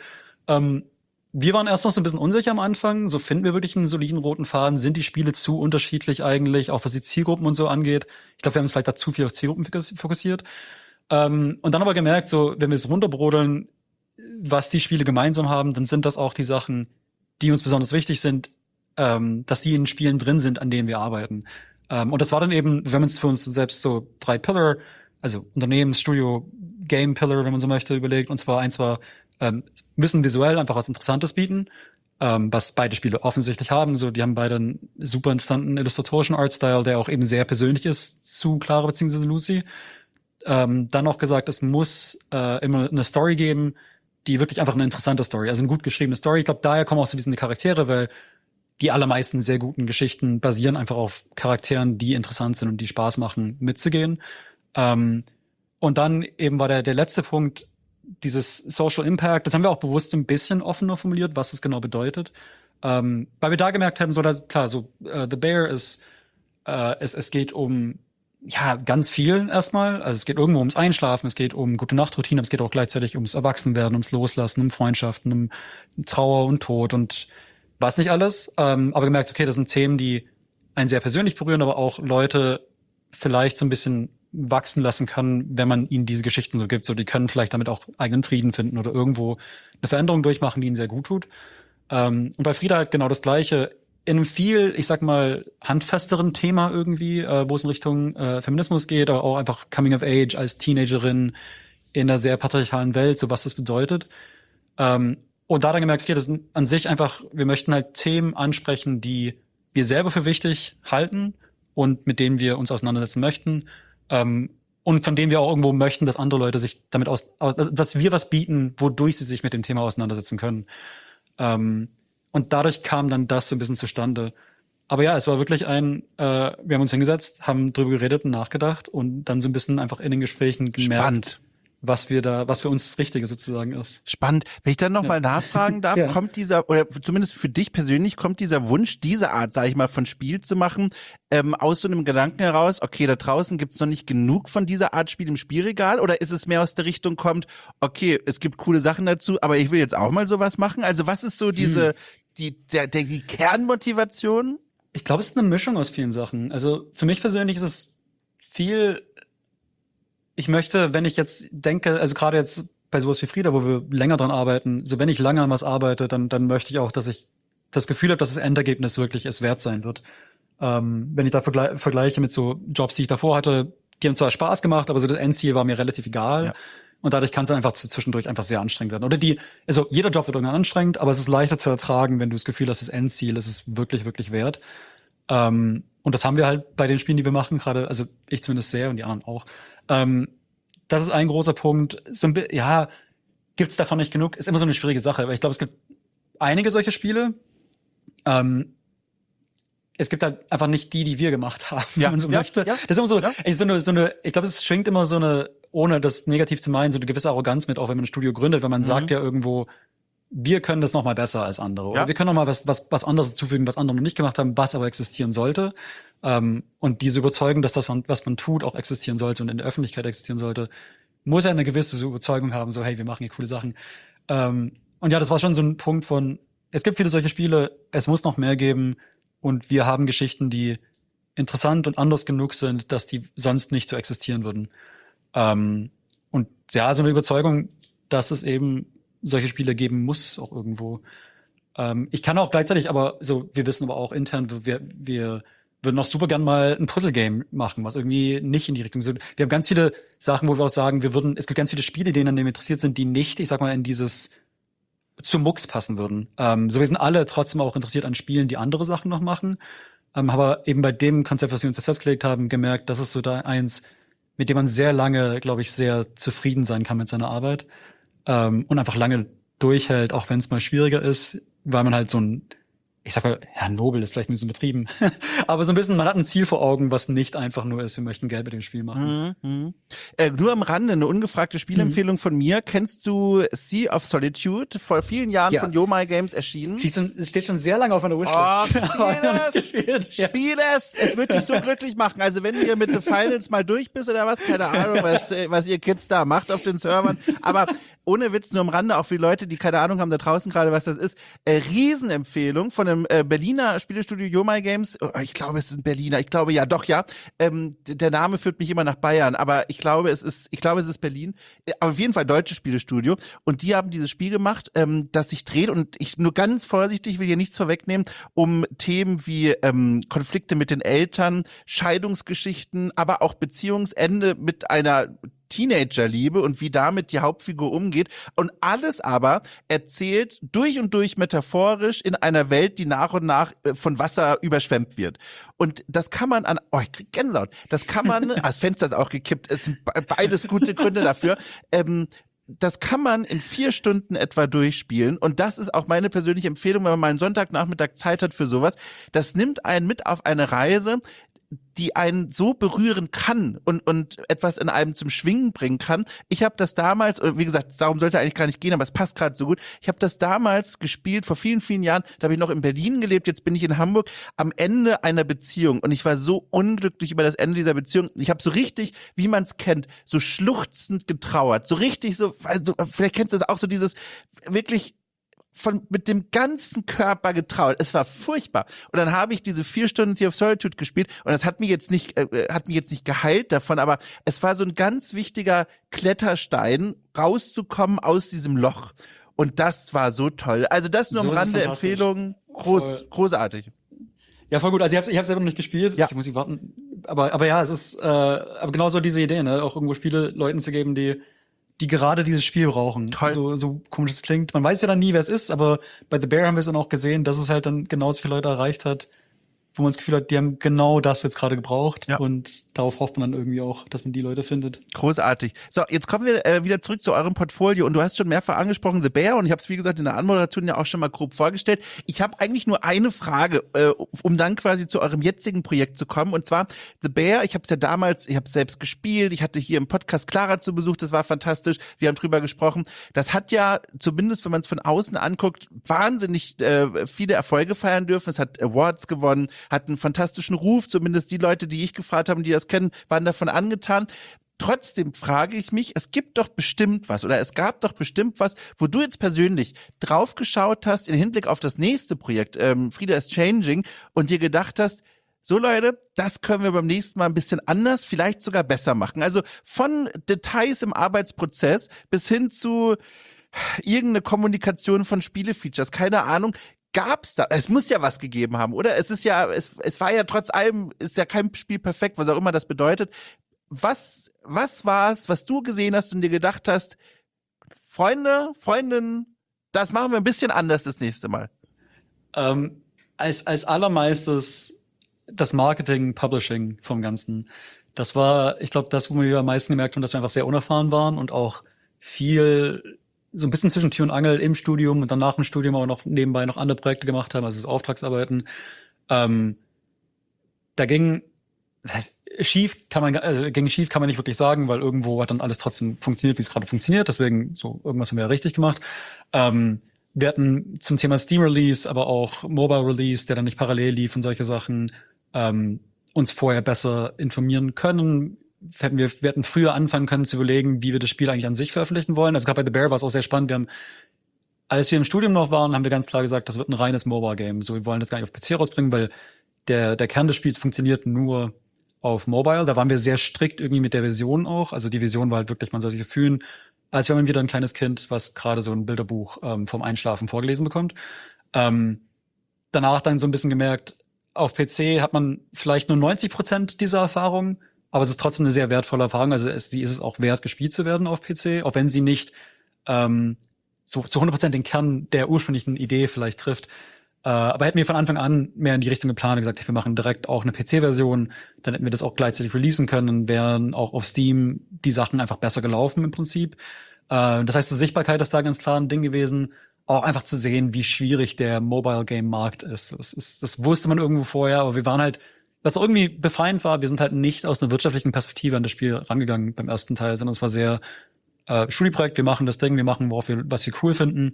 Wir waren erst noch so ein bisschen unsicher am Anfang. So finden wir wirklich einen soliden roten Faden? Sind die Spiele zu unterschiedlich eigentlich, auch was die Zielgruppen und so angeht? Ich glaube, wir haben uns vielleicht da zu viel auf Zielgruppen fokussiert. Und dann aber gemerkt, so, wenn wir es runterbrodeln, was die Spiele gemeinsam haben, dann sind das auch die Sachen, die uns besonders wichtig sind, dass die in Spielen drin sind, an denen wir arbeiten. Und das war dann eben, wir haben uns für uns selbst so 3 Pillar, also Unternehmens, Studio, Game Pillar, wenn man so möchte, überlegt. Und zwar eins war, müssen visuell einfach was Interessantes bieten, was beide Spiele offensichtlich haben. So, die haben beide einen super interessanten illustratorischen Artstyle, der auch eben sehr persönlich ist zu Clara bzw. Lucy. Dann auch gesagt, es muss immer eine Story geben, die wirklich einfach eine interessante Story, also eine gut geschriebene Story. Ich glaube, daher kommen auch so ein bisschen die Charaktere, weil die allermeisten sehr guten Geschichten basieren einfach auf Charakteren, die interessant sind und die Spaß machen, mitzugehen. Und dann eben war der letzte Punkt, dieses Social Impact, das haben wir auch bewusst ein bisschen offener formuliert, was es genau bedeutet. Weil wir da gemerkt haben, so klar, so The Bear ist, es geht um ja ganz viel erstmal. Also es geht irgendwo ums Einschlafen, es geht um gute Nachtroutine, aber es geht auch gleichzeitig ums Erwachsenwerden, ums Loslassen, um Freundschaften, um Trauer und Tod und was nicht alles. Aber gemerkt, okay, das sind Themen, die einen sehr persönlich berühren, aber auch Leute vielleicht so ein bisschen wachsen lassen kann, wenn man ihnen diese Geschichten so gibt. So, die können vielleicht damit auch eigenen Frieden finden oder irgendwo eine Veränderung durchmachen, die ihnen sehr gut tut. Und bei Frieda halt genau das Gleiche. In einem viel, ich sag mal, handfesteren Thema irgendwie, wo es in Richtung Feminismus geht, aber auch einfach Coming of Age als Teenagerin in einer sehr patriarchalen Welt, so was das bedeutet. Und da dann gemerkt, okay, das sind an sich einfach, wir möchten halt Themen ansprechen, die wir selber für wichtig halten und mit denen wir uns auseinandersetzen möchten. Und von denen wir auch irgendwo möchten, dass andere Leute sich damit dass wir was bieten, wodurch sie sich mit dem Thema auseinandersetzen können. Und dadurch kam dann das so ein bisschen zustande. Aber ja, es war wirklich wir haben uns hingesetzt, haben drüber geredet und nachgedacht und dann so ein bisschen einfach in den Gesprächen gemerkt, Spannend. was für uns das Richtige sozusagen ist. Spannend. Wenn ich dann nochmal nachfragen darf, Ja. kommt oder zumindest für dich persönlich, kommt dieser Wunsch, diese Art, sag ich mal, von Spiel zu machen, aus so einem Gedanken heraus, okay, da draußen gibt's noch nicht genug von dieser Art Spiel im Spielregal, oder ist es mehr aus der Richtung kommt, okay, es gibt coole Sachen dazu, aber ich will jetzt auch mal sowas machen? Also was ist so die Kernmotivation? Ich glaube, es ist eine Mischung aus vielen Sachen. Also für mich persönlich ist es viel, ich möchte, wenn ich jetzt denke, also gerade jetzt bei sowas wie Frieda, wo wir länger dran arbeiten, so wenn ich lange an was arbeite, dann möchte ich auch, dass ich das Gefühl habe, dass das Endergebnis wirklich es wert sein wird. Wenn ich da vergleiche mit so Jobs, die ich davor hatte, die haben zwar Spaß gemacht, aber so das Endziel war mir relativ egal. Ja. Und dadurch kann es einfach zwischendurch einfach sehr anstrengend werden. Oder also jeder Job wird irgendwann anstrengend, aber es ist leichter zu ertragen, wenn du das Gefühl hast, das Endziel ist es wirklich, wirklich wert. Und das haben wir halt bei den Spielen, die wir machen, gerade, also ich zumindest sehr und die anderen auch. Das ist ein großer Punkt. Gibt's davon nicht genug? Ist immer so eine schwierige Sache, weil ich glaube, es gibt einige solche Spiele. Es gibt halt einfach nicht die wir gemacht haben, wenn man so möchte. Ja. Das ist immer so, ich glaube, es schwingt immer so eine, ohne das negativ zu meinen, so eine gewisse Arroganz mit, auch wenn man ein Studio gründet, wenn man sagt ja irgendwo, wir können das noch mal besser als andere. Oder wir können noch mal was anderes hinzufügen, was andere noch nicht gemacht haben, was aber existieren sollte. Und diese Überzeugung, dass das, was man tut, auch existieren sollte und in der Öffentlichkeit existieren sollte, muss ja eine gewisse Überzeugung haben, so, hey, wir machen hier coole Sachen. Und ja, das war schon so ein Punkt von, es gibt viele solche Spiele, es muss noch mehr geben und wir haben Geschichten, die interessant und anders genug sind, dass die sonst nicht so existieren würden. Und ja, so eine Überzeugung, dass es eben solche Spiele geben muss, auch irgendwo. Ich kann auch gleichzeitig, aber so, wir wissen aber auch intern, wir würden auch super gern mal ein Puzzle-Game machen, was irgendwie nicht in die Richtung sind. Wir haben ganz viele Sachen, wo wir auch sagen, es gibt ganz viele Spiele, die an dem interessiert sind, die nicht, ich sag mal, in dieses zum Mux passen würden. So, wir sind alle trotzdem auch interessiert an Spielen, die andere Sachen noch machen. Aber eben bei dem Konzept, was wir uns jetzt festgelegt haben, gemerkt, das ist so da eins, mit dem man sehr lange, glaube ich, sehr zufrieden sein kann mit seiner Arbeit. Und einfach lange durchhält, auch wenn es mal schwieriger ist, weil man halt so ein, ich sag mal, ja, nobel ist vielleicht ein bisschen übertrieben, aber so ein bisschen, man hat ein Ziel vor Augen, was nicht einfach nur ist, wir möchten Geld mit dem Spiel machen. Nur am Rande, eine ungefragte Spielempfehlung von mir. Kennst du Sea of Solitude? Vor vielen Jahren von Yo My Games erschienen. Es steht schon sehr lange auf meiner Wishlist. Spiel es! Es wird dich so glücklich machen. Also wenn ihr mit The Finals mal durch bist oder was, keine Ahnung, was ihr Kids da macht auf den Servern. Aber ohne Witz, nur am Rande, auch für die Leute, die keine Ahnung haben da draußen gerade, was das ist. Riesenempfehlung von einem Berliner Spielestudio Yo My Games. Oh, ich glaube, es ist ein Berliner. Ich glaube, ja, doch, ja. Der Name führt mich immer nach Bayern, aber ich glaube, es ist Berlin. Aber auf jeden Fall deutsches Spielestudio. Und die haben dieses Spiel gemacht, das sich dreht, und ich nur ganz vorsichtig, will hier nichts vorwegnehmen, um Themen wie Konflikte mit den Eltern, Scheidungsgeschichten, aber auch Beziehungsende mit einer Teenagerliebe und wie damit die Hauptfigur umgeht, und alles aber erzählt durch und durch metaphorisch in einer Welt, die nach und nach von Wasser überschwemmt wird. Und das kann man ich krieg Gänsehaut, das kann man, das Fenster ist auch gekippt, es sind beides gute Gründe dafür, das kann man in 4 Stunden etwa durchspielen, und das ist auch meine persönliche Empfehlung, wenn man mal einen Sonntagnachmittag Zeit hat für sowas. Das nimmt einen mit auf eine Reise, die einen so berühren kann und etwas in einem zum Schwingen bringen kann. Ich habe das damals, wie gesagt, darum sollte eigentlich gar nicht gehen, aber es passt gerade so gut. Ich habe das damals gespielt, vor vielen, vielen Jahren, da habe ich noch in Berlin gelebt, jetzt bin ich in Hamburg, am Ende einer Beziehung, und ich war so unglücklich über das Ende dieser Beziehung. Ich habe so richtig, wie man es kennt, so schluchzend getrauert, so richtig so, also, vielleicht kennst du das auch, so dieses wirklich mit dem ganzen Körper getraut. Es war furchtbar. Und dann habe ich diese 4 Stunden Sea of Solitude gespielt und das hat mich jetzt nicht geheilt davon, aber es war so ein ganz wichtiger Kletterstein, rauszukommen aus diesem Loch. Und das war so toll. Also das nur am Rande Empfehlung. Großartig. Ja, voll gut. Also ich hab's selber noch nicht gespielt. Ja. Ich muss warten. Aber ja, es ist aber genau so diese Idee, ne? Auch irgendwo Spiele Leuten zu geben, die gerade dieses Spiel brauchen. Toll. So komisch es klingt. Man weiß ja dann nie, wer es ist, aber bei The Bear haben wir es dann auch gesehen, dass es halt dann genau solche Leute erreicht hat, wo man das Gefühl hat, die haben genau das jetzt gerade gebraucht. Ja. Und darauf hofft man dann irgendwie auch, dass man die Leute findet. Großartig. So, jetzt kommen wir wieder zurück zu eurem Portfolio und du hast schon mehrfach angesprochen The Bear und ich habe es, wie gesagt, in der Anmoderation ja auch schon mal grob vorgestellt. Ich habe eigentlich nur eine Frage, um dann quasi zu eurem jetzigen Projekt zu kommen, und zwar The Bear. Ich habe es ja damals, ich habe es selbst gespielt, ich hatte hier im Podcast Clara zu Besuch, das war fantastisch, wir haben drüber gesprochen. Das hat ja, zumindest wenn man es von außen anguckt, wahnsinnig viele Erfolge feiern dürfen. Es hat Awards gewonnen, hat einen fantastischen Ruf, zumindest die Leute, die ich gefragt habe, die das kennen, waren davon angetan. Trotzdem frage ich mich, es gab doch bestimmt was, wo du jetzt persönlich drauf geschaut hast, im Hinblick auf das nächste Projekt, Frida is Changing, und dir gedacht hast, so Leute, das können wir beim nächsten Mal ein bisschen anders, vielleicht sogar besser machen. Also von Details im Arbeitsprozess bis hin zu irgendeine Kommunikation von Spielefeatures, keine Ahnung. Gab's da? Es muss ja was gegeben haben, oder? Es war ja trotz allem, ist ja kein Spiel perfekt, was auch immer das bedeutet. Was war's, was du gesehen hast und dir gedacht hast, Freunde, Freundinnen, das machen wir ein bisschen anders das nächste Mal? Als allermeistes das Marketing, Publishing vom Ganzen. Das war, ich glaube, das, wo wir am meisten gemerkt haben, dass wir einfach sehr unerfahren waren und auch viel so ein bisschen zwischen Tür und Angel im Studium und dann nach dem Studium aber noch nebenbei noch andere Projekte gemacht haben, also das Auftragsarbeiten. Da ging schief kann man nicht wirklich sagen, weil irgendwo hat dann alles trotzdem funktioniert, wie es gerade funktioniert. Deswegen so irgendwas haben wir ja richtig gemacht. Wir hatten zum Thema Steam Release, aber auch Mobile Release, der dann nicht parallel lief und solche Sachen, uns vorher besser informieren können. Wir hätten früher anfangen können zu überlegen, wie wir das Spiel eigentlich an sich veröffentlichen wollen. Also gerade bei The Bear war es auch sehr spannend. Als wir im Studium noch waren, haben wir ganz klar gesagt, das wird ein reines Mobile-Game. So, wir wollen das gar nicht auf PC rausbringen, weil der Kern des Spiels funktioniert nur auf Mobile. Da waren wir sehr strikt irgendwie mit der Vision auch. Also die Vision war halt wirklich, man soll sich fühlen, als wäre man wieder ein kleines Kind, was gerade so ein Bilderbuch vom Einschlafen vorgelesen bekommt. Danach dann so ein bisschen gemerkt, auf PC hat man vielleicht nur 90% dieser Erfahrung, aber es ist trotzdem eine sehr wertvolle Erfahrung. Also die ist es auch wert, gespielt zu werden auf PC, auch wenn sie nicht so zu 100% den Kern der ursprünglichen Idee vielleicht trifft. Aber hätten wir von Anfang an mehr in die Richtung geplant und gesagt, hey, wir machen direkt auch eine PC-Version, dann hätten wir das auch gleichzeitig releasen können, wären auch auf Steam die Sachen einfach besser gelaufen im Prinzip. Das heißt, die Sichtbarkeit ist da ganz klar ein Ding gewesen. Auch einfach zu sehen, wie schwierig der Mobile-Game-Markt ist. Das wusste man irgendwo vorher, aber wir waren halt, was auch irgendwie befreiend war, wir sind halt nicht aus einer wirtschaftlichen Perspektive an das Spiel rangegangen beim ersten Teil, sondern es war sehr Studieprojekt, wir machen das Ding, wir machen, was wir cool finden,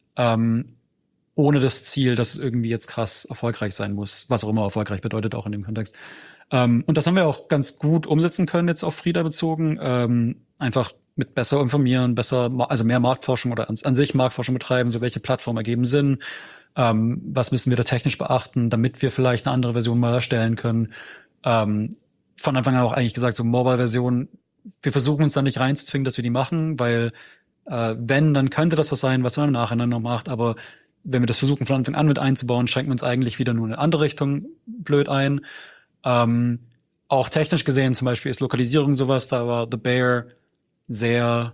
ohne das Ziel, dass es irgendwie jetzt krass erfolgreich sein muss, was auch immer erfolgreich bedeutet, auch in dem Kontext. Und das haben wir auch ganz gut umsetzen können, jetzt auf Frida bezogen. Einfach mit besser informieren, also mehr Marktforschung oder an sich Marktforschung betreiben, so welche Plattformen ergeben Sinn, was müssen wir da technisch beachten, damit wir vielleicht eine andere Version mal erstellen können. Von Anfang an auch eigentlich gesagt, so Mobile-Version, wir versuchen uns da nicht reinzuzwingen, dass wir die machen, weil wenn, dann könnte das was sein, was man im Nachhinein noch macht, aber wenn wir das versuchen von Anfang an mit einzubauen, schränken wir uns eigentlich wieder nur in eine andere Richtung blöd ein. Auch technisch gesehen zum Beispiel ist Lokalisierung sowas, da war The Bear sehr,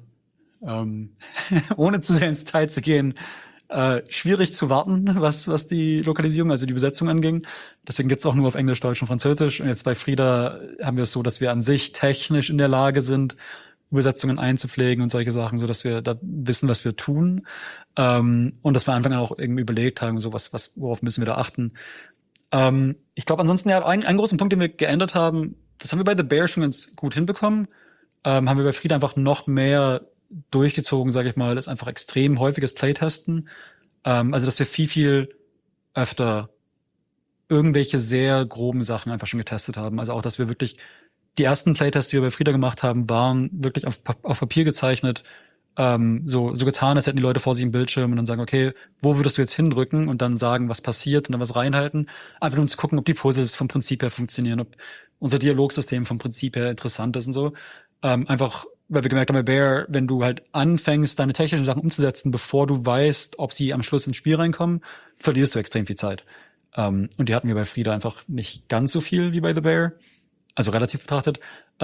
ohne zu sehr ins Detail zu gehen, schwierig zu warten, was die Lokalisierung, also die Übersetzung anging. Deswegen geht's auch nur auf Englisch, Deutsch und Französisch. Und jetzt bei Frida haben wir es so, dass wir an sich technisch in der Lage sind, Übersetzungen einzupflegen und solche Sachen, so dass wir da wissen, was wir tun. Und dass wir Anfang an auch irgendwie überlegt haben, so worauf müssen wir da achten. Ich glaube, ansonsten ja, einen großen Punkt, den wir geändert haben, das haben wir bei The Bear schon ganz gut hinbekommen, haben wir bei Frida einfach noch mehr durchgezogen, sage ich mal, das einfach extrem häufiges Playtesten. Also, dass wir viel öfter irgendwelche sehr groben Sachen einfach schon getestet haben. Also auch, dass wir wirklich die ersten Playtests, die wir bei Frida gemacht haben, waren wirklich auf Papier gezeichnet, so getan, als hätten die Leute vor sich im Bildschirm und dann sagen, okay, wo würdest du jetzt hindrücken und dann sagen, was passiert und dann was reinhalten. Einfach nur um zu gucken, ob die Puzzles vom Prinzip her funktionieren, ob unser Dialogsystem vom Prinzip her interessant ist und so. Einfach, weil wir gemerkt haben bei Bear, wenn du halt anfängst, deine technischen Sachen umzusetzen, bevor du weißt, ob sie am Schluss ins Spiel reinkommen, verlierst du extrem viel Zeit. Und die hatten wir bei Frida einfach nicht ganz so viel wie bei The Bear. Also relativ betrachtet.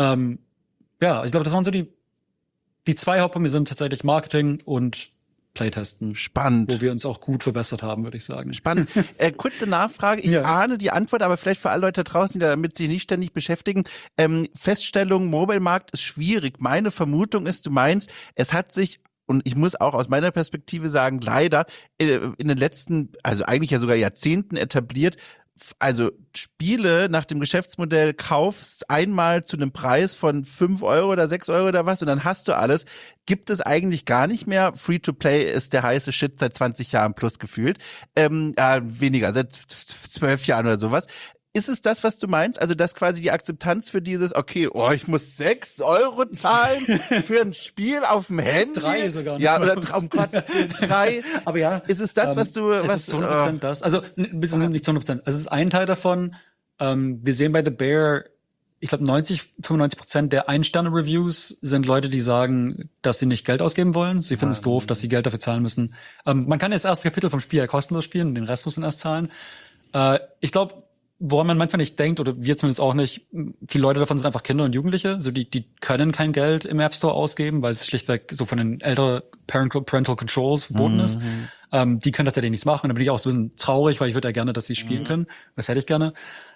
Ja, ich glaube, das waren so die zwei Hauptpunkte sind tatsächlich Marketing und Playtesten. Spannend. Wo wir uns auch gut verbessert haben, würde ich sagen. Spannend. Kurze Nachfrage. Ich ahne die Antwort, aber vielleicht für alle Leute da draußen, die damit sich nicht ständig beschäftigen. Feststellung, Mobile-Markt ist schwierig. Meine Vermutung ist, du meinst, es hat sich, und ich muss auch aus meiner Perspektive sagen, leider in den letzten, also eigentlich ja sogar Jahrzehnten etabliert, also Spiele nach dem Geschäftsmodell kaufst einmal zu einem Preis von 5 Euro oder 6 Euro oder was und dann hast du alles, gibt es eigentlich gar nicht mehr. Free-to-Play ist der heiße Shit seit 20 Jahren plus gefühlt. Weniger, seit 12 Jahren oder sowas. Ist es das, was du meinst? Also, dass quasi die Akzeptanz für dieses, okay, ich muss 6 Euro zahlen für ein Spiel auf dem Handy? 3 sogar. Nicht ja, oder um Gottes Willen 3. Aber ja. Ist es das, was du... Es ist 100% das. Also, nicht 100%. Also, es ist ein Teil davon. Wir sehen bei The Bear, ich glaube 95% der Ein-Sterne-Reviews sind Leute, die sagen, dass sie nicht Geld ausgeben wollen. Sie finden es doof, dass sie Geld dafür zahlen müssen. Man kann das erste Kapitel vom Spiel ja kostenlos spielen, den Rest muss man erst zahlen. Ich glaube, woran man manchmal nicht denkt, oder wir zumindest auch nicht, viele Leute davon sind einfach Kinder und Jugendliche, so die können kein Geld im App Store ausgeben, weil es schlichtweg so von den älteren Parental Controls verboten ist. Die können tatsächlich nichts machen. Und da bin ich auch so ein bisschen traurig, weil ich würde ja gerne, dass sie spielen können. Das hätte ich gerne.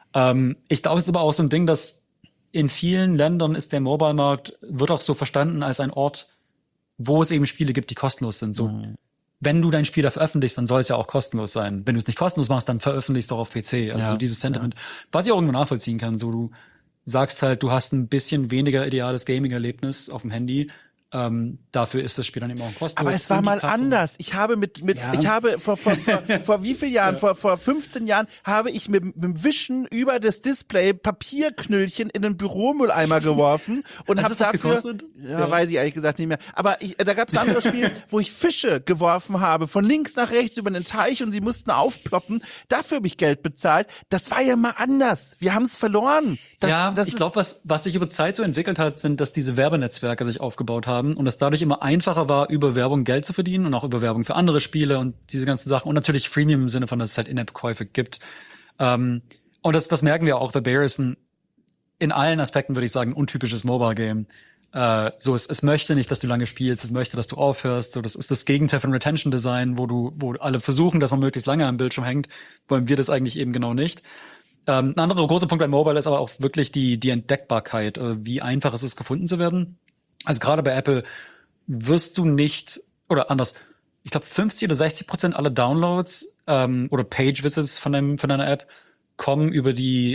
Ich glaube, es ist aber auch so ein Ding, dass in vielen Ländern ist der Mobile-Markt, wird auch so verstanden als ein Ort, wo es eben Spiele gibt, die kostenlos sind. So, wenn du dein Spiel da veröffentlichst, dann soll es ja auch kostenlos sein. Wenn du es nicht kostenlos machst, dann veröffentlichst du auch auf PC. Also so dieses Sentiment, was ich auch irgendwo nachvollziehen kann. So, du sagst halt, du hast ein bisschen weniger ideales Gaming-Erlebnis auf dem Handy. Dafür ist das Spiel dann eben auch kostenlos. Aber es war mal anders. Ich habe ich habe vor wie vielen Jahren, vor 15 Jahren, habe ich mit dem Wischen über das Display Papierknüllchen in den Büromülleimer geworfen und habe dafür, gekostet? Ja, weiß ich ehrlich gesagt nicht mehr. Aber da gab es ein anderes Spiel, wo ich Fische geworfen habe, von links nach rechts über den Teich und sie mussten aufploppen. Dafür habe ich Geld bezahlt. Das war ja mal anders. Wir haben es verloren. Ich glaube, was sich über Zeit so entwickelt hat, sind, dass diese Werbenetzwerke sich aufgebaut haben und es dadurch immer einfacher war, über Werbung Geld zu verdienen und auch über Werbung für andere Spiele und diese ganzen Sachen und natürlich Freemium im Sinne von, dass es halt In-App-Käufe gibt. Und das merken wir auch. The Bear ist in allen Aspekten, würde ich sagen, ein untypisches Mobile-Game. Es möchte nicht, dass du lange spielst, es möchte, dass du aufhörst. So, das ist das Gegenteil von Retention Design, wo alle versuchen, dass man möglichst lange am Bildschirm hängt, wollen wir das eigentlich eben genau nicht. Ein anderer großer Punkt bei Mobile ist aber auch wirklich die Entdeckbarkeit, wie einfach es ist, gefunden zu werden. Also gerade bei Apple wirst du nicht, oder anders, ich glaube 50 oder 60% aller Downloads oder Page-Visits von deiner App kommen über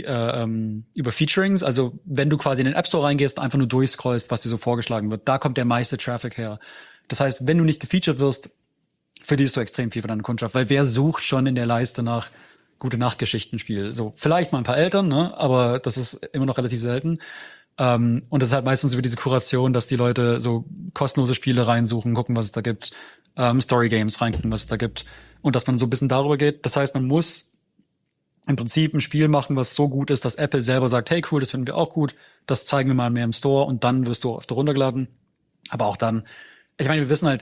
über Featurings. Also wenn du quasi in den App Store reingehst und einfach nur durchscrollst, was dir so vorgeschlagen wird, da kommt der meiste Traffic her. Das heißt, wenn du nicht gefeatured wirst, verlierst du extrem viel von deiner Kundschaft, weil wer sucht schon in der Leiste nach Gute-Nacht-Geschichtenspiel? So, vielleicht mal ein paar Eltern, ne? Aber das ist immer noch relativ selten. Und das ist halt meistens über diese Kuration, dass die Leute so kostenlose Spiele reinsuchen, gucken, was es da gibt, Story-Games reingucken, was es da gibt und dass man so ein bisschen darüber geht. Das heißt, man muss im Prinzip ein Spiel machen, was so gut ist, dass Apple selber sagt, hey cool, das finden wir auch gut, das zeigen wir mal mehr im Store und dann wirst du öfter runtergeladen. Aber auch dann, ich meine, wir wissen halt,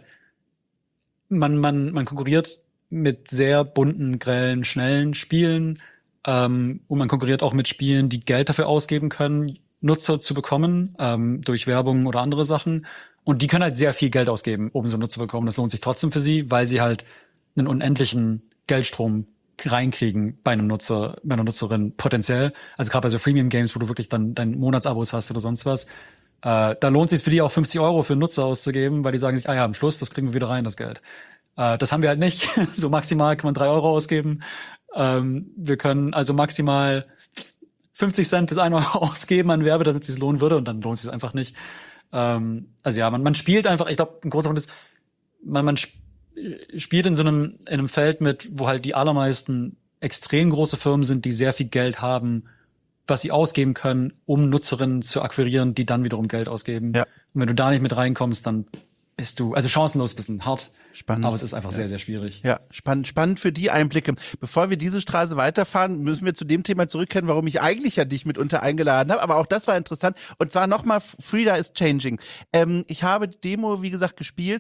man konkurriert mit sehr bunten, grellen, schnellen Spielen und man konkurriert auch mit Spielen, die Geld dafür ausgeben können, Nutzer zu bekommen, durch Werbung oder andere Sachen. Und die können halt sehr viel Geld ausgeben, um so Nutzer zu bekommen. Das lohnt sich trotzdem für sie, weil sie halt einen unendlichen Geldstrom reinkriegen bei einem Nutzer, bei einer Nutzerin potenziell. Also gerade bei so Freemium-Games, wo du wirklich dann dein Monatsabos hast oder sonst was. Da lohnt es sich für die auch 50 Euro für einen Nutzer auszugeben, weil die sagen sich, am Schluss, das kriegen wir wieder rein, das Geld. Das haben wir halt nicht. So maximal kann man 3 Euro ausgeben. Wir können also maximal 50 Cent bis 1 Euro ausgeben an Werbe, damit es sich lohnen würde und dann lohnt es sich einfach nicht. Also ja, man spielt einfach, ich glaube, ein großer Punkt ist, man spielt in einem Feld mit, wo halt die allermeisten extrem große Firmen sind, die sehr viel Geld haben, was sie ausgeben können, um Nutzerinnen zu akquirieren, die dann wiederum Geld ausgeben. Ja. Und wenn du da nicht mit reinkommst, dann also chancenlos ist ein bisschen hart. Spannend. Aber es ist einfach sehr, sehr schwierig. Ja, spannend für die Einblicke. Bevor wir diese Straße weiterfahren, müssen wir zu dem Thema zurückkehren, warum ich eigentlich ja dich mitunter eingeladen habe. Aber auch das war interessant. Und zwar nochmal, Frida is Changing. Ich habe die Demo, wie gesagt, gespielt.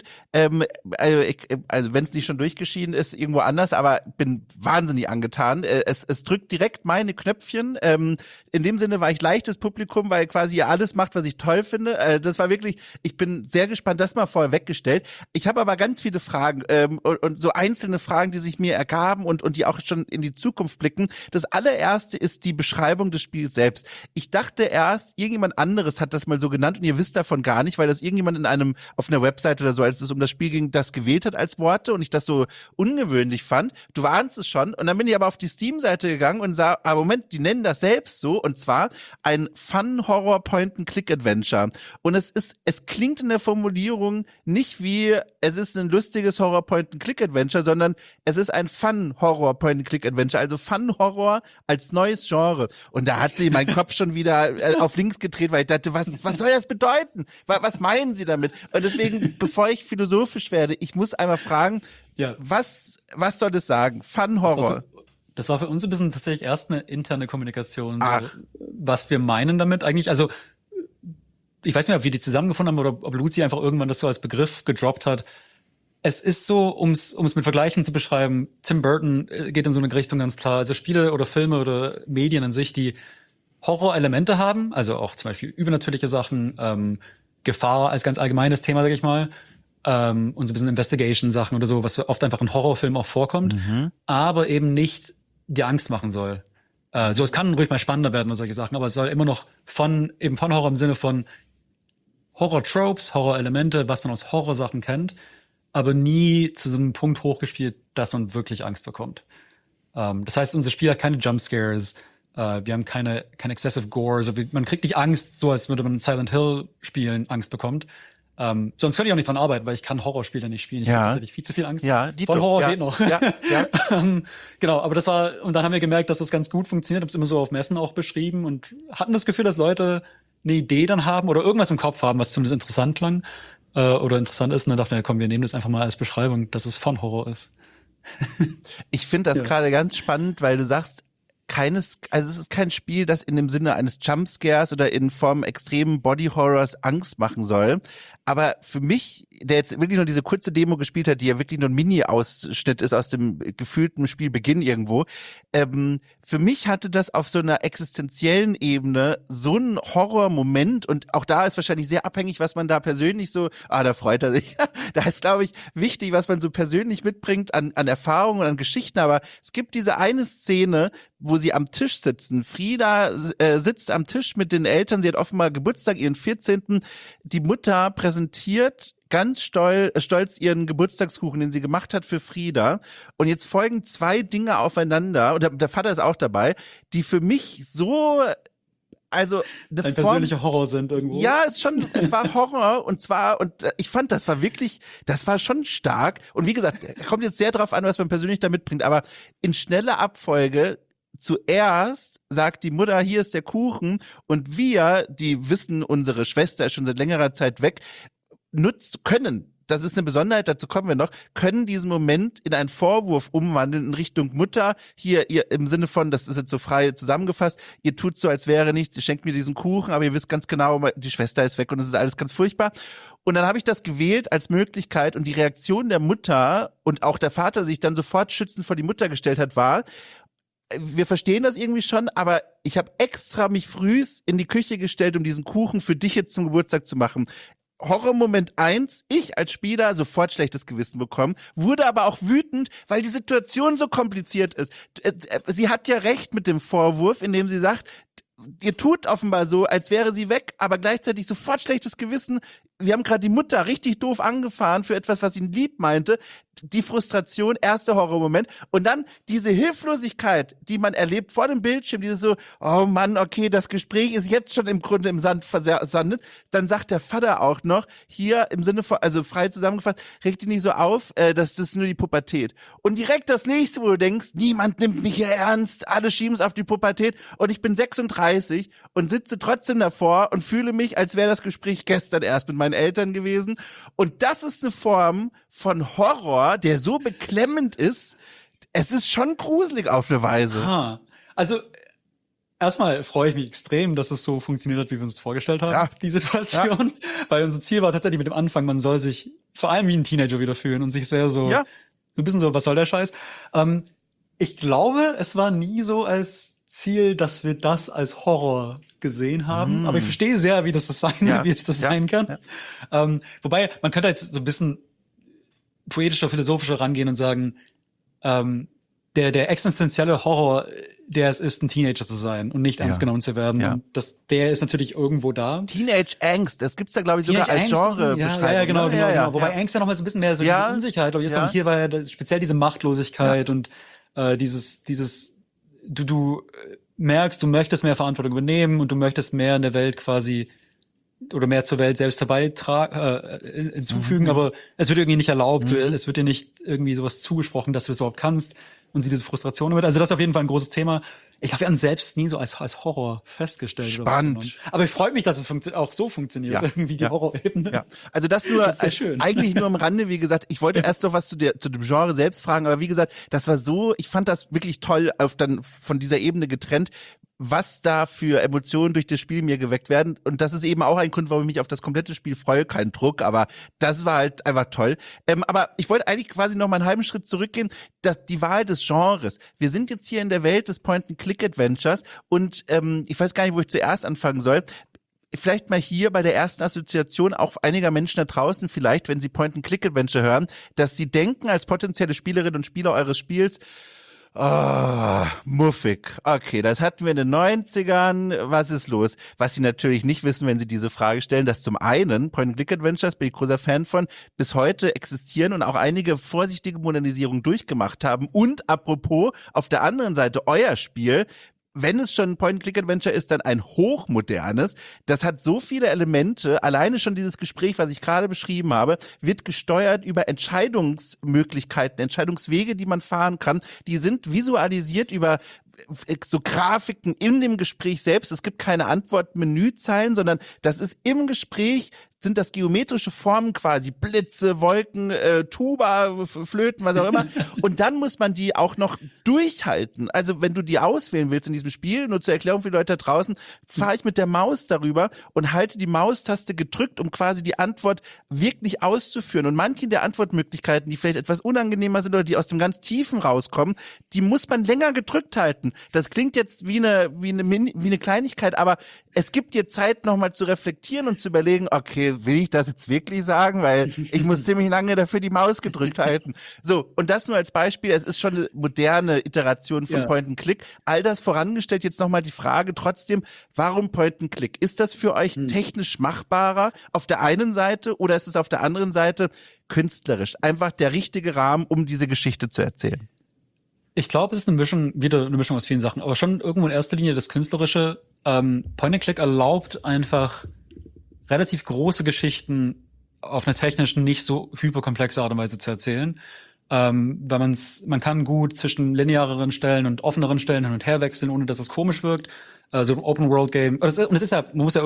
Also wenn es nicht schon durchgeschieden ist, irgendwo anders, aber bin wahnsinnig angetan. Es drückt direkt meine Knöpfchen. In dem Sinne war ich leichtes Publikum, weil quasi ihr alles macht, was ich toll finde. Das war wirklich, ich bin sehr gespannt, das mal vorher weggestellt. Ich habe aber ganz viele Fragen und so einzelne Fragen, die sich mir ergaben und die auch schon in die Zukunft blicken. Das allererste ist die Beschreibung des Spiels selbst. Ich dachte erst, irgendjemand anderes hat das mal so genannt und ihr wisst davon gar nicht, weil das irgendjemand auf einer Webseite oder so, als es um das Spiel ging, das gewählt hat als Worte und ich das so ungewöhnlich fand. Du ahnst es schon. Und dann bin ich aber auf die Steam-Seite gegangen und sah, Moment, die nennen das selbst so, und zwar ein Fun-Horror-Point-and-Click-Adventure. Und es klingt in der Formulierung nicht wie, es ist ein lustiges Horror-Point-and-Click-Adventure, sondern es ist ein Fun-Horror-Point-and-Click-Adventure, also Fun-Horror als neues Genre. Und da hat sich mein Kopf schon wieder auf links gedreht, weil ich dachte, was soll das bedeuten? Was meinen Sie damit? Und deswegen, bevor ich philosophisch werde, ich muss einmal fragen, was soll das sagen? Fun-Horror. Das war für uns ein bisschen tatsächlich erst eine interne Kommunikation. So, was wir meinen damit eigentlich, also ich weiß nicht, ob wir die zusammengefunden haben oder ob Luzi einfach irgendwann das so als Begriff gedroppt hat. Es ist so, um's mit Vergleichen zu beschreiben, Tim Burton geht in so eine Richtung ganz klar. Also Spiele oder Filme oder Medien an sich, die Horrorelemente haben, also auch zum Beispiel übernatürliche Sachen, Gefahr als ganz allgemeines Thema, sag ich mal, und so ein bisschen Investigation-Sachen oder so, was oft einfach in Horrorfilmen auch vorkommt, aber eben nicht dir Angst machen soll. So, es kann ruhig mal spannender werden oder solche Sachen, aber es soll immer noch von Horror im Sinne von Horror-Tropes, Horror-Elemente, was man aus Horrorsachen kennt, aber nie zu so einem Punkt hochgespielt, dass man wirklich Angst bekommt. Das heißt, unser Spiel hat keine Jumpscares, wir haben keine excessive Gore, also man kriegt nicht Angst, so als würde man Silent Hill spielen, Angst bekommt. Sonst könnte ich auch nicht dran arbeiten, weil ich kann Horrorspiele nicht spielen. Ich habe tatsächlich viel zu viel Angst. Ja, von Horror geht noch. Ja. Genau, aber und dann haben wir gemerkt, dass das ganz gut funktioniert, haben es immer so auf Messen auch beschrieben und hatten das Gefühl, dass Leute eine Idee dann haben oder irgendwas im Kopf haben, was zumindest interessant klang oder interessant ist. Und dann dachten wir, komm, wir nehmen das einfach mal als Beschreibung, dass es von Horror ist. Ich finde das gerade ganz spannend, weil du sagst, es ist kein Spiel, das in dem Sinne eines Jumpscares oder in Form extremen Body-Horrors Angst machen soll. Aber für mich, der jetzt wirklich nur diese kurze Demo gespielt hat, die ja wirklich nur ein Mini-Ausschnitt ist aus dem gefühlten Spielbeginn irgendwo, für mich hatte das auf so einer existenziellen Ebene so einen Horror-Moment und auch da ist wahrscheinlich sehr abhängig, was man da persönlich so, da freut er sich. Da ist, glaube ich, wichtig, was man so persönlich mitbringt an Erfahrungen und an Geschichten, aber es gibt diese eine Szene, wo sie am Tisch sitzen. Frida sitzt am Tisch mit den Eltern, sie hat offenbar Geburtstag, ihren 14. Die Mutter präsentiert ganz stolz ihren Geburtstagskuchen, den sie gemacht hat für Frida. Und jetzt folgen zwei Dinge aufeinander, und der Vater ist auch dabei, die für mich so, also ein persönlicher Horror sind irgendwo. Ja, es war Horror und ich fand, das war schon stark. Und wie gesagt, kommt jetzt sehr drauf an, was man persönlich da mitbringt, aber in schneller Abfolge zuerst sagt die Mutter, hier ist der Kuchen, und wir, die wissen, unsere Schwester ist schon seit längerer Zeit weg, das ist eine Besonderheit, dazu kommen wir noch, können diesen Moment in einen Vorwurf umwandeln in Richtung Mutter, hier ihr im Sinne von, das ist jetzt so frei zusammengefasst, ihr tut so, als wäre nichts, ihr schenkt mir diesen Kuchen, aber ihr wisst ganz genau, die Schwester ist weg und es ist alles ganz furchtbar. Und dann habe ich das gewählt als Möglichkeit, und die Reaktion der Mutter und auch der Vater sich dann sofort schützend vor die Mutter gestellt hat, war, wir verstehen das irgendwie schon, aber ich habe extra mich frühs in die Küche gestellt, um diesen Kuchen für dich jetzt zum Geburtstag zu machen. Horrormoment 1, ich als Spieler sofort schlechtes Gewissen bekommen, wurde aber auch wütend, weil die Situation so kompliziert ist. Sie hat ja recht mit dem Vorwurf, indem sie sagt, ihr tut offenbar so, als wäre sie weg, aber gleichzeitig sofort schlechtes Gewissen. Wir haben gerade die Mutter richtig doof angefahren für etwas, was sie lieb meinte. die Frustration, erster Horrormoment und dann diese Hilflosigkeit, die man erlebt vor dem Bildschirm, dieses so, oh Mann, okay, das Gespräch ist jetzt schon im Grunde im Sand versandet. Dann sagt der Vater auch noch, hier im Sinne von, also frei zusammengefasst, regt dich nicht so auf, das ist nur die Pubertät. Und direkt das nächste, wo du denkst, niemand nimmt mich hier ernst, alle schieben es auf die Pubertät und ich bin 36 und sitze trotzdem davor und fühle mich, als wäre das Gespräch gestern erst mit meinen Eltern gewesen. Und das ist eine Form von Horror, der so beklemmend ist, es ist schon gruselig auf eine Weise. Also erstmal freue ich mich extrem, dass es so funktioniert hat, wie wir uns vorgestellt haben, die Situation. Weil unser Ziel war tatsächlich mit dem Anfang, man soll sich vor allem wie ein Teenager wieder fühlen und sich sehr so ein bisschen so, was soll der Scheiß? Ich glaube, es war nie so als Ziel, dass wir das als Horror gesehen haben. Aber ich verstehe sehr, wie es das sein kann. Wobei, man könnte jetzt so ein bisschen poetischer, philosophischer rangehen und sagen, der existenzielle Horror, der es ist, ein Teenager zu sein und nicht ernst genommen zu werden. Und der ist natürlich irgendwo da. Teenage-Angst, das gibt's da, glaube ich, sogar als Genre. Ja, genau. Wobei Angst ja noch mal so ein bisschen mehr so diese Unsicherheit. Aber jetzt auch hier war ja speziell diese Machtlosigkeit und dieses du merkst, du möchtest mehr Verantwortung übernehmen und du möchtest mehr in der Welt quasi oder mehr zur Welt selbst hinzufügen, aber es wird irgendwie nicht erlaubt, es wird dir nicht irgendwie sowas zugesprochen, dass du es überhaupt kannst und sie diese Frustration damit. Also das ist auf jeden Fall ein großes Thema. Ich glaube, wir haben es selbst nie so als Horror festgestellt. Spannend. Aber ich freue mich, dass es auch so funktioniert, irgendwie die Horror-Ebene. Ja. Also das nur, das ist sehr schön. Eigentlich nur am Rande, wie gesagt, ich wollte erst noch was zu dem Genre selbst fragen, aber wie gesagt, das war so, ich fand das wirklich toll, dann von dieser Ebene getrennt, was da für Emotionen durch das Spiel mir geweckt werden. Und das ist eben auch ein Grund, warum ich mich auf das komplette Spiel freue. Kein Druck, aber das war halt einfach toll. Aber ich wollte eigentlich quasi noch mal einen halben Schritt zurückgehen, die Wahl des Genres. Wir sind jetzt hier in der Welt des Point-and-Click-Adventures und ich weiß gar nicht, wo ich zuerst anfangen soll. Vielleicht mal hier bei der ersten Assoziation auch einiger Menschen da draußen vielleicht, wenn sie Point-and-Click-Adventure hören, dass sie denken als potenzielle Spielerinnen und Spieler eures Spiels, muffig. Okay, das hatten wir in den 90ern. Was ist los? Was sie natürlich nicht wissen, wenn sie diese Frage stellen, dass zum einen Point-and-Click-Adventures, bin ich großer Fan von, bis heute existieren und auch einige vorsichtige Modernisierungen durchgemacht haben. Und apropos, auf der anderen Seite euer Spiel, wenn es schon ein Point-and-Click-Adventure ist, dann ein hochmodernes. Das hat so viele Elemente. Alleine schon dieses Gespräch, was ich gerade beschrieben habe, wird gesteuert über Entscheidungsmöglichkeiten, Entscheidungswege, die man fahren kann. Die sind visualisiert über so Grafiken in dem Gespräch selbst. Es gibt keine Antwort-Menüzeilen, sondern das ist im Gespräch, sind das geometrische Formen quasi, Blitze, Wolken, Tuba, Flöten, was auch immer. Und dann muss man die auch noch durchhalten. Also wenn du die auswählen willst in diesem Spiel, nur zur Erklärung für die Leute da draußen, fahre ich mit der Maus darüber und halte die Maustaste gedrückt, um quasi die Antwort wirklich auszuführen. Und manche der Antwortmöglichkeiten, die vielleicht etwas unangenehmer sind oder die aus dem ganz Tiefen rauskommen, die muss man länger gedrückt halten. Das klingt jetzt wie eine Kleinigkeit, aber es gibt dir Zeit, nochmal zu reflektieren und zu überlegen, okay, will ich das jetzt wirklich sagen? Weil ich muss ziemlich lange dafür die Maus gedrückt halten. So, und das nur als Beispiel, es ist schon eine moderne Iteration von Point-and-Click. All das vorangestellt, jetzt nochmal die Frage trotzdem, warum Point-and-Click? Ist das für euch technisch machbarer auf der einen Seite oder ist es auf der anderen Seite künstlerisch? Einfach der richtige Rahmen, um diese Geschichte zu erzählen. Ich glaube, es ist eine Mischung aus vielen Sachen, aber schon irgendwo in erster Linie das Künstlerische. Point-and-Click erlaubt einfach relativ große Geschichten auf einer technisch nicht so hyperkomplexe Art und Weise zu erzählen. Weil man kann gut zwischen lineareren Stellen und offeneren Stellen hin und her wechseln, ohne dass es komisch wirkt. So ein Open-World-Game. Und es ist ja,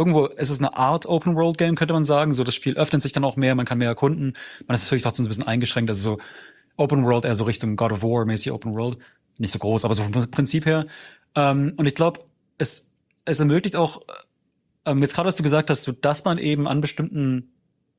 es ist eine Art Open-World-Game, könnte man sagen. So, das Spiel öffnet sich dann auch mehr, man kann mehr erkunden. Man ist natürlich trotzdem so ein bisschen eingeschränkt, also so Open World eher so Richtung God of War mäßig Open World. Nicht so groß, aber so vom Prinzip her. Und ich glaube, es ermöglicht auch, jetzt gerade, was du gesagt hast, dass man eben an bestimmten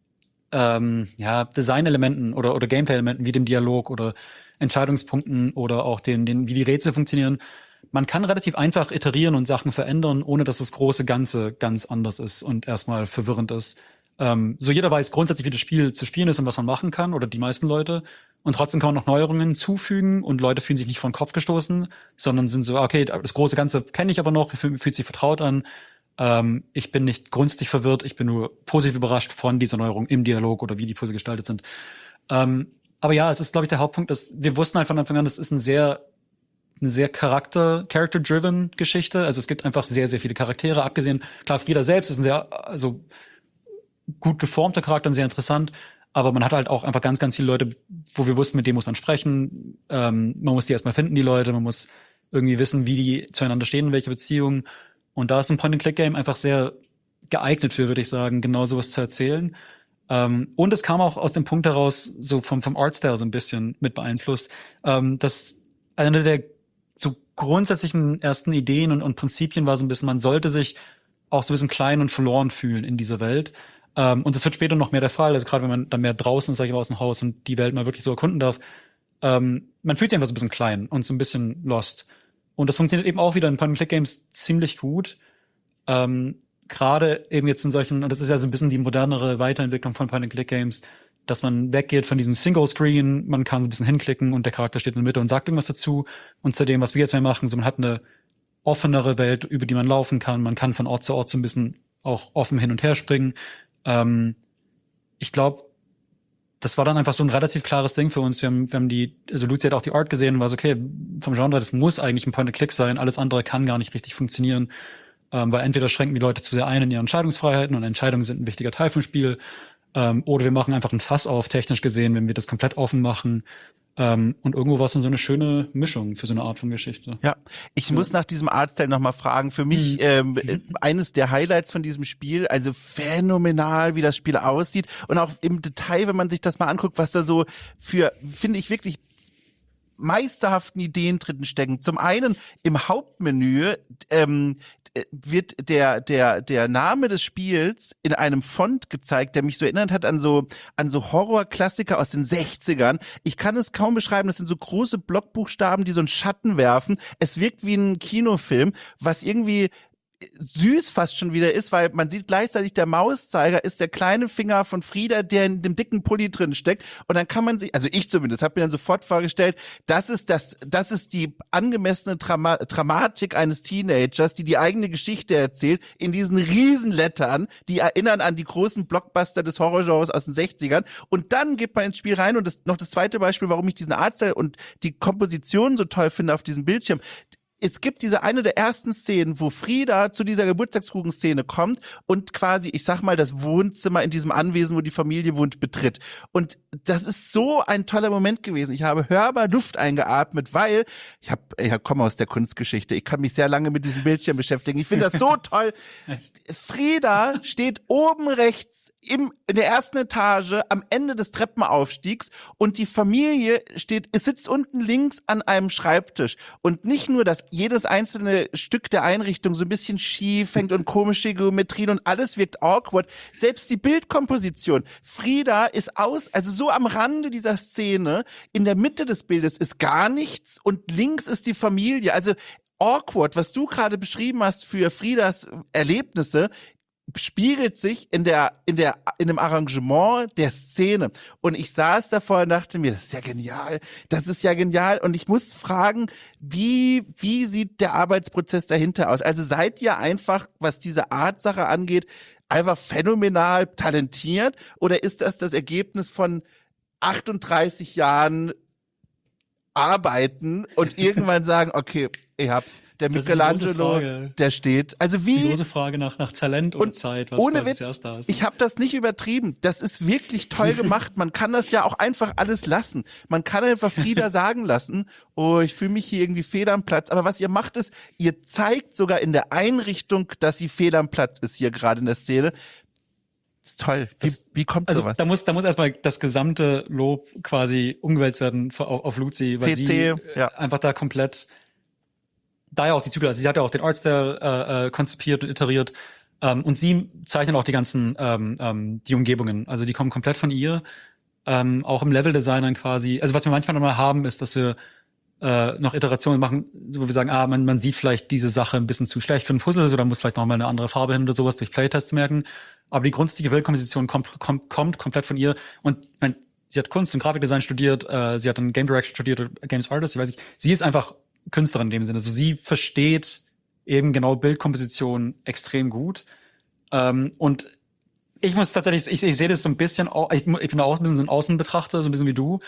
Design-Elementen oder Gameplay-Elementen wie dem Dialog oder Entscheidungspunkten oder auch wie die Rätsel funktionieren, man kann relativ einfach iterieren und Sachen verändern, ohne dass das große Ganze ganz anders ist und erstmal verwirrend ist. So jeder weiß grundsätzlich, wie das Spiel zu spielen ist und was man machen kann, oder die meisten Leute. Und trotzdem kann man noch Neuerungen hinzufügen und Leute fühlen sich nicht vor den Kopf gestoßen, sondern sind so, okay, das große Ganze kenne ich aber noch, fühlt sich vertraut an. Ich bin nicht grundsätzlich verwirrt, ich bin nur positiv überrascht von dieser Neuerung im Dialog oder wie die Puzzle gestaltet sind. Aber ja, es ist, glaube ich, der Hauptpunkt, dass wir wussten halt von Anfang an, das ist eine sehr character-driven Geschichte. Also es gibt einfach sehr, sehr viele Charaktere. Abgesehen, klar, Frieda selbst ist ein sehr, also gut geformter Charakter und sehr interessant. Aber man hat halt auch einfach ganz, ganz viele Leute, wo wir wussten, mit denen muss man sprechen. Man muss die erstmal finden, die Leute. Man muss irgendwie wissen, wie die zueinander stehen, in welcher Beziehung. Und da ist ein Point-and-Click-Game einfach sehr geeignet für, würde ich sagen, genau sowas zu erzählen. Und es kam auch aus dem Punkt heraus, so vom Artstyle so ein bisschen mit beeinflusst, dass eine der so grundsätzlichen ersten Ideen und Prinzipien war so ein bisschen, man sollte sich auch so ein bisschen klein und verloren fühlen in dieser Welt. Und das wird später noch mehr der Fall, also gerade wenn man dann mehr draußen ist, sag ich mal, aus dem Haus und die Welt mal wirklich so erkunden darf. Man fühlt sich einfach so ein bisschen klein und so ein bisschen lost. Und das funktioniert eben auch wieder in Point-and-Click-Games ziemlich gut. Gerade eben jetzt in solchen, und das ist ja so ein bisschen die modernere Weiterentwicklung von Point-and-Click-Games, dass man weggeht von diesem Single-Screen, man kann so ein bisschen hinklicken und der Charakter steht in der Mitte und sagt irgendwas dazu. Und zu dem, was wir jetzt mehr machen, so man hat eine offenere Welt, über die man laufen kann. Man kann von Ort zu Ort so ein bisschen auch offen hin und her springen. Ich glaube, das war dann einfach so ein relativ klares Ding für uns. Wir haben also Luzi hat auch die Art gesehen und war so, okay, vom Genre, das muss eigentlich ein Point-and-Click sein. Alles andere kann gar nicht richtig funktionieren. Weil entweder schränken die Leute zu sehr ein in ihren Entscheidungsfreiheiten und Entscheidungen sind ein wichtiger Teil vom Spiel. Oder wir machen einfach ein Fass auf, technisch gesehen, wenn wir das komplett offen machen. Und irgendwo war es dann so eine schöne Mischung für so eine Art von Geschichte. Ja, ich muss nach diesem Artstyle nochmal fragen. Für mich eines der Highlights von diesem Spiel, also phänomenal, wie das Spiel aussieht. Und auch im Detail, wenn man sich das mal anguckt, was da so für, finde ich wirklich, meisterhaften Ideen drin stecken. Zum einen im Hauptmenü wird der Name des Spiels in einem Font gezeigt, der mich so erinnert hat an so Horrorklassiker aus den 60ern. Ich kann es kaum beschreiben, das sind so große Blockbuchstaben, die so einen Schatten werfen. Es wirkt wie ein Kinofilm, was irgendwie süß fast schon wieder ist, weil man sieht gleichzeitig, der Mauszeiger ist der kleine Finger von Frieda, der in dem dicken Pulli drin steckt. Und dann kann man sich, also ich zumindest, habe mir dann sofort vorgestellt, das ist die angemessene Dramatik eines Teenagers, die eigene Geschichte erzählt, in diesen Riesenlettern, die erinnern an die großen Blockbuster des Horrorgenres aus den 60ern. Und dann geht man ins Spiel rein und das zweite Beispiel, warum ich diesen Artstyle und die Komposition so toll finde auf diesem Bildschirm. Es gibt eine der ersten Szenen, wo Frieda zu dieser Geburtstagskuchenszene kommt und quasi, ich sag mal, das Wohnzimmer in diesem Anwesen, wo die Familie wohnt, betritt. Und das ist so ein toller Moment gewesen. Ich habe hörbar Luft eingeatmet, weil ich komme aus der Kunstgeschichte. Ich kann mich sehr lange mit diesem Bildschirm beschäftigen. Ich finde das so toll. Frieda steht oben rechts in der ersten Etage am Ende des Treppenaufstiegs und die Familie sitzt unten links an einem Schreibtisch. Und nicht nur, dass jedes einzelne Stück der Einrichtung so ein bisschen schief hängt und komische Geometrien und alles wirkt awkward. Selbst die Bildkomposition. Frieda ist also so am Rande dieser Szene. In der Mitte des Bildes ist gar nichts und links ist die Familie. Also awkward, was du gerade beschrieben hast für Friedas Erlebnisse, spiegelt sich in dem Arrangement der Szene. Und ich saß davor und dachte mir, das ist ja genial. Und ich muss fragen, wie sieht der Arbeitsprozess dahinter aus? Also seid ihr einfach, was diese Artsache angeht, einfach phänomenal talentiert? Oder ist das Ergebnis von 38 Jahren Arbeiten und irgendwann sagen, okay, ich hab's. Der Michelangelo, der steht. Also wie? Die große Frage nach Talent und Zeit, was ohne Witz, zuerst da ist. Ich habe das nicht übertrieben. Das ist wirklich toll gemacht. Man kann das ja auch einfach alles lassen. Man kann einfach Frieda sagen lassen, oh, ich fühle mich hier irgendwie fehl am Platz. Aber was ihr macht ist, ihr zeigt sogar in der Einrichtung, dass sie fehl am Platz ist hier gerade in der Szene. Das ist toll. Wie kommt sowas? Da muss erstmal das gesamte Lob quasi umgewälzt werden auf Luzi, weil sie einfach da komplett, da ja auch die Zügel, also sie hat ja auch den Artstyle konzipiert und iteriert, und sie zeichnet auch die ganzen die Umgebungen, also die kommen komplett von ihr, auch im Level-Designern quasi. Also was wir manchmal nochmal haben, ist, dass wir noch Iterationen machen, wo wir sagen, man sieht vielleicht diese Sache ein bisschen zu schlecht für ein Puzzle, so da muss vielleicht noch mal eine andere Farbe hin oder sowas durch Playtests merken. Aber die grundsätzliche Bildkomposition kommt komplett von ihr. Und sie hat Kunst und Grafikdesign studiert, sie hat dann Game Direction studiert, oder Games Artist, ich weiß nicht. Sie ist einfach Künstlerin in dem Sinne. Also sie versteht eben genau Bildkomposition extrem gut. Und Ich muss tatsächlich, ich sehe das so ein bisschen, ich bin auch ein bisschen so ein Außenbetrachter, so ein bisschen wie du,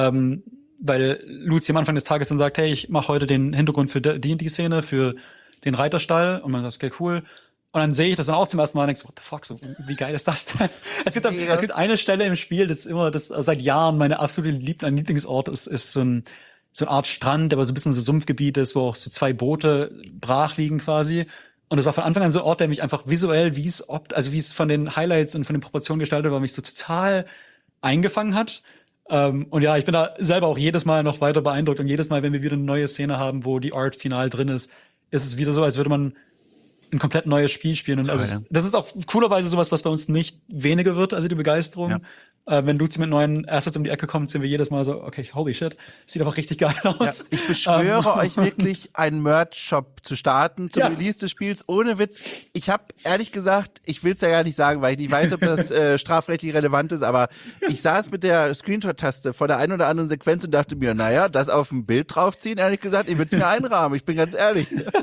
weil Luzi am Anfang des Tages dann sagt, hey, ich mache heute den Hintergrund für die Szene, für den Reiterstall, und man sagt, okay, cool. Und dann sehe ich das dann auch zum ersten Mal und denke so, what the fuck, so, wie geil ist das denn? Es gibt eine Stelle im Spiel, das seit Jahren meine absolute Lieblingsort ist so eine Art Strand, aber so ein bisschen so Sumpfgebiet ist, wo auch so 2 Boote brach liegen quasi. Und das war von Anfang an so ein Ort, der mich einfach visuell, wie es von den Highlights und von den Proportionen gestaltet war, mich so total eingefangen hat. Und ja, ich bin da selber auch jedes Mal noch weiter beeindruckt. Und jedes Mal, wenn wir wieder eine neue Szene haben, wo die Art final drin ist es wieder so, als würde man ein komplett neues Spiel spielen. Und toll, also das ist auch coolerweise sowas, was bei uns nicht weniger wird, also die Begeisterung. Ja. Wenn Luzi mit neuen Assets um die Ecke kommt, sind wir jedes Mal so, okay, holy shit, sieht einfach richtig geil aus. Ja, ich beschwöre euch wirklich, einen Merch-Shop zu starten zum Release des Spiels. Ohne Witz. Ich habe ehrlich gesagt, ich will es ja gar nicht sagen, weil ich nicht weiß, ob das strafrechtlich relevant ist, aber ich saß mit der Screenshot-Taste vor der einen oder anderen Sequenz und dachte mir, naja, das auf ein Bild draufziehen, ehrlich gesagt, ich würde es mir einrahmen. Ich bin ganz ehrlich.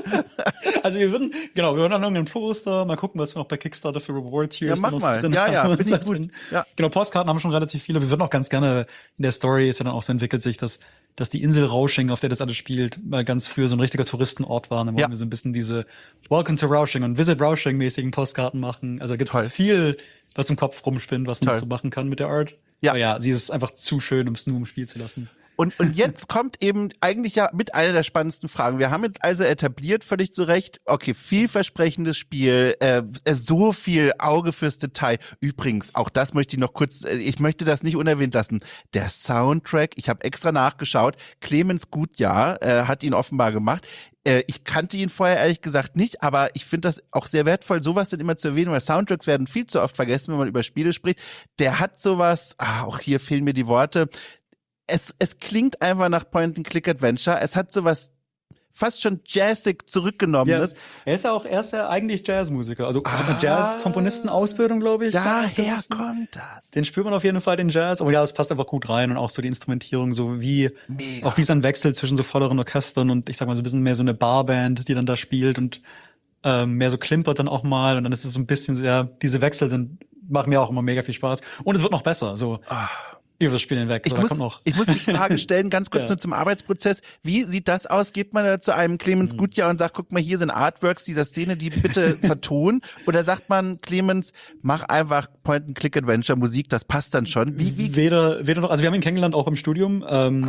Also wir würden an irgendeinem Poster mal gucken, was wir noch bei Kickstarter für Rewards hier mach mal. Drin haben. Finde ich gut. Ja. Genau, Postkarten haben wir schon relativ viele. Wir würden auch ganz gerne, in der Story ist ja dann auch so entwickelt sich, dass die Insel Rausching, auf der das alles spielt, mal ganz früher so ein richtiger Touristenort war. Dann wollen wir so ein bisschen diese Welcome to Rausching und Visit Rausching mäßigen Postkarten machen. Also gibt's viel, was im Kopf rumspinnt, was man so machen kann mit der Art. Ja. Aber ja, sie ist einfach zu schön, um es nur im Spiel zu lassen. Und jetzt kommt eben eigentlich ja mit einer der spannendsten Fragen. Wir haben jetzt also etabliert, völlig zu Recht, okay, vielversprechendes Spiel, so viel Auge fürs Detail. Übrigens, auch das möchte ich noch kurz, ich möchte das nicht unerwähnt lassen. Der Soundtrack, ich habe extra nachgeschaut, Clemens Gutjahr hat ihn offenbar gemacht. Ich kannte ihn vorher ehrlich gesagt nicht, aber ich finde das auch sehr wertvoll, sowas dann immer zu erwähnen, weil Soundtracks werden viel zu oft vergessen, wenn man über Spiele spricht. Der hat sowas, auch hier fehlen mir die Worte, es klingt einfach nach Point-and-Click-Adventure. Es hat sowas fast schon jazzig zurückgenommenes. Ja, er ist ja eigentlich Jazzmusiker. Also hat eine Jazz-Komponistenausbildung, glaube ich. Daher kommt das. Den spürt man auf jeden Fall, den Jazz. Aber ja, es passt einfach gut rein. Und auch so die Instrumentierung, so wie es dann wechselt zwischen so volleren Orchestern und ich sag mal so ein bisschen mehr so eine Barband, die dann da spielt und mehr so klimpert dann auch mal. Und dann ist es so ein bisschen sehr, diese Wechsel machen mir auch immer mega viel Spaß. Und es wird noch besser. So. Über das Spiel hinweg. Ich muss die Frage stellen, ganz kurz nur zum Arbeitsprozess. Wie sieht das aus? Geht man da zu einem Clemens Gutjahr und sagt, guck mal, hier sind Artworks dieser Szene, die bitte vertonen? Oder sagt man, Clemens, mach einfach Point-and-Click-Adventure-Musik, das passt dann schon? Weder noch. Also wir haben ihn kennengelernt auch im Studium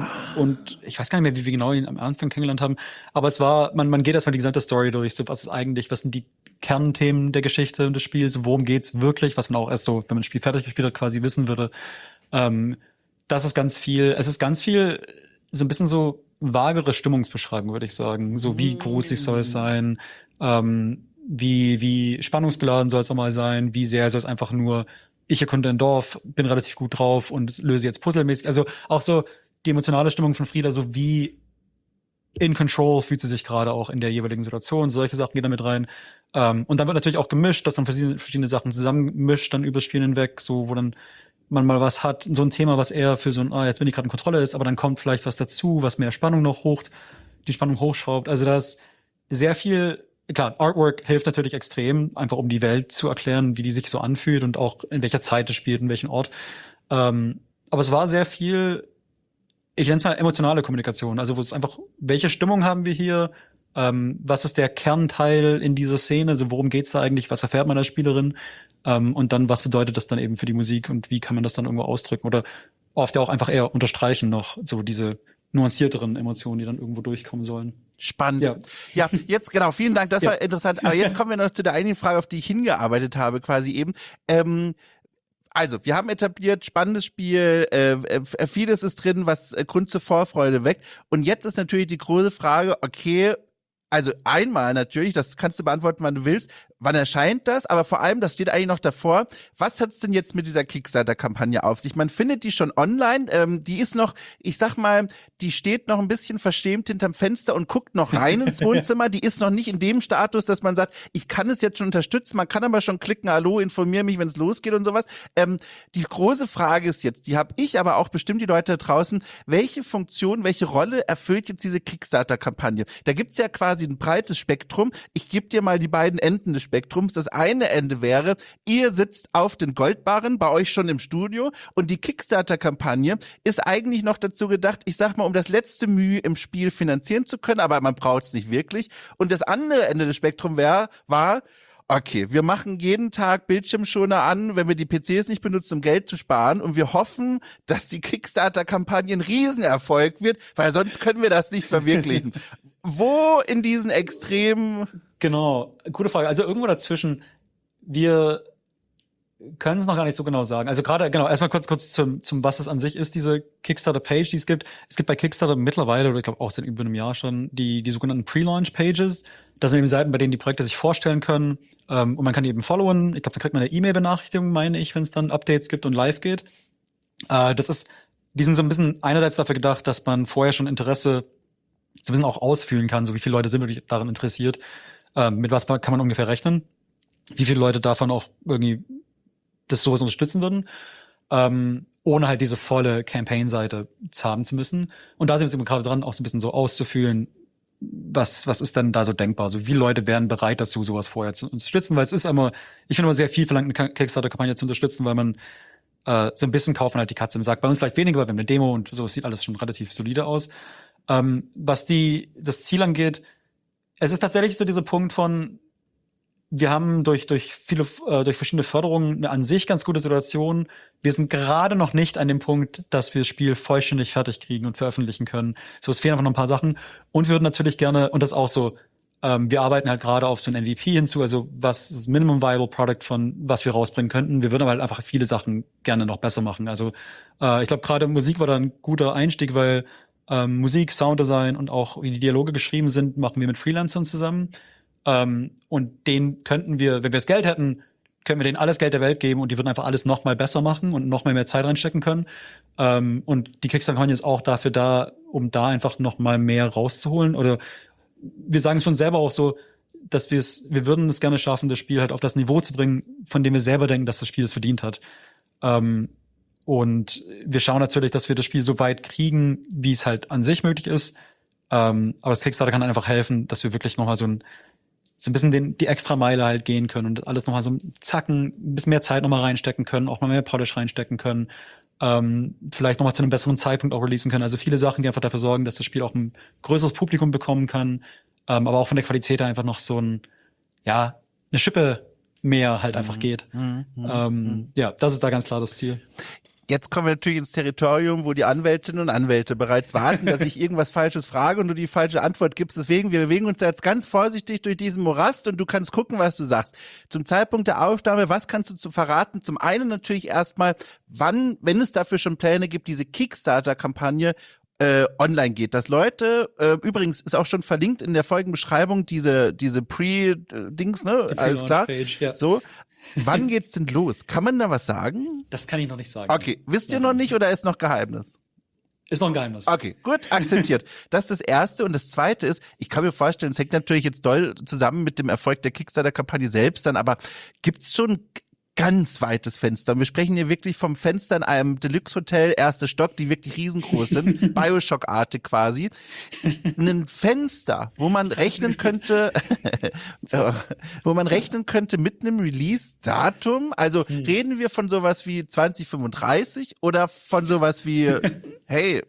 und ich weiß gar nicht mehr, wie wir genau ihn am Anfang kennengelernt haben, aber es war, man geht erstmal die gesamte Story durch, so was sind die Kernthemen der Geschichte und des Spiels, worum geht's wirklich, was man auch erst so, wenn man das Spiel fertig gespielt hat, quasi wissen würde. Das ist ganz viel, es ist ganz viel, so ein bisschen so vagere Stimmungsbeschreibung, würde ich sagen. So wie gruselig soll es sein, wie spannungsgeladen soll es auch mal sein, wie sehr soll es einfach nur, ich erkunde ein Dorf, bin relativ gut drauf und löse jetzt puzzlemäßig. Also auch so die emotionale Stimmung von Frieda, so wie in Control fühlt sie sich gerade auch in der jeweiligen Situation. Solche Sachen gehen damit rein. Und dann wird natürlich auch gemischt, dass man verschiedene Sachen zusammenmischt, dann übers Spiel hinweg, so wo dann man mal was hat, so ein Thema, was eher für so ein, jetzt bin ich gerade in Kontrolle ist, aber dann kommt vielleicht was dazu, was mehr Spannung noch die Spannung hochschraubt. Also da ist sehr viel, klar, Artwork hilft natürlich extrem, einfach um die Welt zu erklären, wie die sich so anfühlt und auch in welcher Zeit es spielt, in welchem Ort. Aber es war sehr viel, ich nenne es mal emotionale Kommunikation, also wo es einfach, welche Stimmung haben wir hier, was ist der Kernteil in dieser Szene, also worum geht's da eigentlich, was erfährt man als Spielerin? Und dann, was bedeutet das dann eben für die Musik und wie kann man das dann irgendwo ausdrücken oder oft ja auch einfach eher unterstreichen noch, so diese nuancierteren Emotionen, die dann irgendwo durchkommen sollen. Spannend. Ja, jetzt genau, vielen Dank, das war interessant. Aber jetzt kommen wir noch zu der einigen Frage, auf die ich hingearbeitet habe quasi eben. Also, wir haben etabliert, spannendes Spiel, vieles ist drin, was Grund zur Vorfreude weckt. Und jetzt ist natürlich die große Frage, okay, also einmal natürlich, das kannst du beantworten, wann du willst, wann erscheint das, aber vor allem, das steht eigentlich noch davor, was hat's denn jetzt mit dieser Kickstarter-Kampagne auf sich? Man findet die schon online, die ist noch, ich sag mal, die steht noch ein bisschen verschämt hinterm Fenster und guckt noch rein ins Wohnzimmer, die ist noch nicht in dem Status, dass man sagt, ich kann es jetzt schon unterstützen, man kann aber schon klicken, hallo, informier mich, wenn es losgeht und sowas. Die große Frage ist jetzt, die habe ich, aber auch bestimmt die Leute da draußen, welche Funktion, welche Rolle erfüllt jetzt diese Kickstarter-Kampagne? Da gibt's ja quasi ein breites Spektrum, ich gebe dir mal die beiden Enden des Spektrums. Das eine Ende wäre, ihr sitzt auf den Goldbarren bei euch schon im Studio und die Kickstarter-Kampagne ist eigentlich noch dazu gedacht, ich sag mal, um das letzte Mühe im Spiel finanzieren zu können, aber man braucht es nicht wirklich. Und das andere Ende des Spektrums war, okay, wir machen jeden Tag Bildschirmschoner an, wenn wir die PCs nicht benutzen, um Geld zu sparen, und wir hoffen, dass die Kickstarter-Kampagne ein Riesenerfolg wird, weil sonst können wir das nicht verwirklichen. Wo in diesen Extremen? Genau, gute Frage. Also irgendwo dazwischen. Wir können es noch gar nicht so genau sagen. Also gerade, genau, erstmal kurz zum was es an sich ist, diese Kickstarter-Page, die es gibt. Es gibt bei Kickstarter mittlerweile, oder ich glaube auch seit über einem Jahr schon, die sogenannten Pre-Launch-Pages. Das sind eben Seiten, bei denen die Projekte sich vorstellen können. Und man kann die eben followen. Ich glaube, da kriegt man eine E-Mail-Benachrichtigung, meine ich, wenn es dann Updates gibt und live geht. Die sind so ein bisschen einerseits dafür gedacht, dass man vorher schon Interesse so ein bisschen auch ausfühlen kann, so wie viele Leute sind wirklich daran interessiert. Mit was kann man ungefähr rechnen? Wie viele Leute davon auch irgendwie das sowas unterstützen würden, ohne halt diese volle Campaign-Seite haben zu müssen. Und da sind wir jetzt gerade dran, auch so ein bisschen so auszufühlen, was ist denn da so denkbar? So, wie Leute wären bereit dazu, sowas vorher zu unterstützen? Weil es ist immer, ich finde immer sehr viel verlangt, eine Kickstarter-Kampagne zu unterstützen, weil man so ein bisschen kaufen halt die Katze im Sack. Bei uns vielleicht weniger, weil wir haben eine Demo und so, es sieht alles schon relativ solide aus. Was das Ziel angeht, es ist tatsächlich so dieser Punkt von, wir haben durch verschiedene Förderungen eine an sich ganz gute Situation. Wir sind gerade noch nicht an dem Punkt, dass wir das Spiel vollständig fertig kriegen und veröffentlichen können. So, es fehlen einfach noch ein paar Sachen. Und wir würden natürlich gerne, und das auch so, wir arbeiten halt gerade auf so ein MVP hinzu, also was das Minimum Viable Product von was wir rausbringen könnten. Wir würden aber halt einfach viele Sachen gerne noch besser machen. Also ich glaube, gerade Musik war da ein guter Einstieg, weil Musik, Sounddesign und auch wie die Dialoge geschrieben sind, machen wir mit Freelancern zusammen. Und denen könnten wir, wenn wir das Geld hätten, können wir denen alles Geld der Welt geben und die würden einfach alles noch mal besser machen und noch mal mehr Zeit reinstecken können. Und die Kickstarter-Kampagne ist auch dafür da, um da einfach noch mal mehr rauszuholen. Oder wir sagen es schon selber auch so, dass wir würden es gerne schaffen, das Spiel halt auf das Niveau zu bringen, von dem wir selber denken, dass das Spiel es verdient hat. Und wir schauen natürlich, dass wir das Spiel so weit kriegen, wie es halt an sich möglich ist. Aber das Kickstarter kann einfach helfen, dass wir wirklich noch mal so ein bisschen die extra Meile halt gehen können und alles nochmal so ein bisschen mehr Zeit nochmal reinstecken können, auch mal mehr Polish reinstecken können, vielleicht nochmal zu einem besseren Zeitpunkt auch releasen können. Also viele Sachen, die einfach dafür sorgen, dass das Spiel auch ein größeres Publikum bekommen kann, aber auch von der Qualität her einfach noch so eine Schippe mehr halt einfach geht. Ja, das ist da ganz klar das Ziel. Jetzt kommen wir natürlich ins Territorium, wo die Anwältinnen und Anwälte bereits warten, dass ich irgendwas Falsches frage und du die falsche Antwort gibst. Deswegen, wir bewegen uns da jetzt ganz vorsichtig durch diesen Morast und du kannst gucken, was du sagst. Zum Zeitpunkt der Aufnahme, was kannst du verraten? Zum einen natürlich erstmal, wann, wenn es dafür schon Pläne gibt, diese Kickstarter-Kampagne online geht. Dass Leute, übrigens ist auch schon verlinkt in der Folgenbeschreibung diese Pre-Dings, ne? Alles klar. Page, ja. So. Wann geht's denn los? Kann man da was sagen? Das kann ich noch nicht sagen. Okay, wisst ihr noch nicht oder ist noch Geheimnis? Ist noch ein Geheimnis. Okay, gut, akzeptiert. Das ist das Erste. Und das Zweite ist, ich kann mir vorstellen, es hängt natürlich jetzt doll zusammen mit dem Erfolg der Kickstarter-Kampagne selbst dann, aber gibt's schon ganz weites Fenster? Und wir sprechen hier wirklich vom Fenster in einem Deluxe-Hotel, erster Stock, die wirklich riesengroß sind, Bioshock-artig quasi. Ein Fenster, wo man rechnen könnte, mit einem Release-Datum. Also reden wir von sowas wie 2035 oder von sowas wie, hey,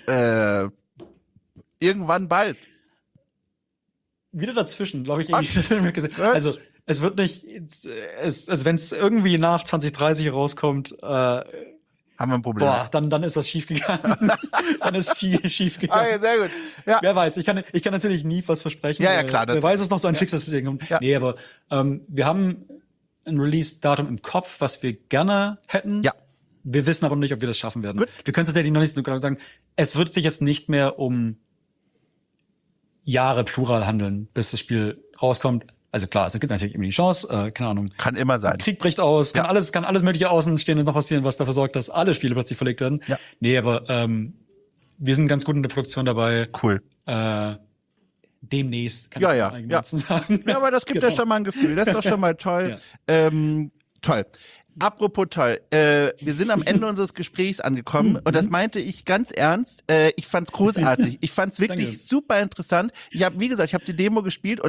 irgendwann bald? Wieder dazwischen, glaube ich. Also es wird nicht, also wenn es irgendwie nach 2030 rauskommt, haben wir ein Problem. Dann ist was schiefgegangen. Dann ist viel schiefgegangen. Okay, sehr gut. Ja. Wer weiß, ich kann natürlich nie was versprechen. Ja, klar. Wer weiß, es noch so ein Schicksalsding kommt. Ja. Nee, aber wir haben ein Release-Datum im Kopf, was wir gerne hätten. Ja. Wir wissen aber nicht, ob wir das schaffen werden. Gut. Wir können tatsächlich noch nicht so genau sagen, es wird sich jetzt nicht mehr um Jahre plural handeln, bis das Spiel rauskommt. Also klar, es gibt natürlich immer die Chance, keine Ahnung. Kann immer sein. Krieg bricht aus, kann alles mögliche Außenstehendes noch passieren, was dafür sorgt, dass alle Spiele plötzlich verlegt werden. Ja. Nee, aber wir sind ganz gut in der Produktion dabei. Cool. Demnächst kann ich Nutzen sagen. Ja, aber das gibt ja schon mal ein Gefühl. Das ist doch schon mal toll. Ja. Toll. Apropos toll, wir sind am Ende unseres Gesprächs angekommen und das meinte ich ganz ernst. Ich fand's großartig. Ich fand's wirklich super interessant. Ich habe die Demo gespielt und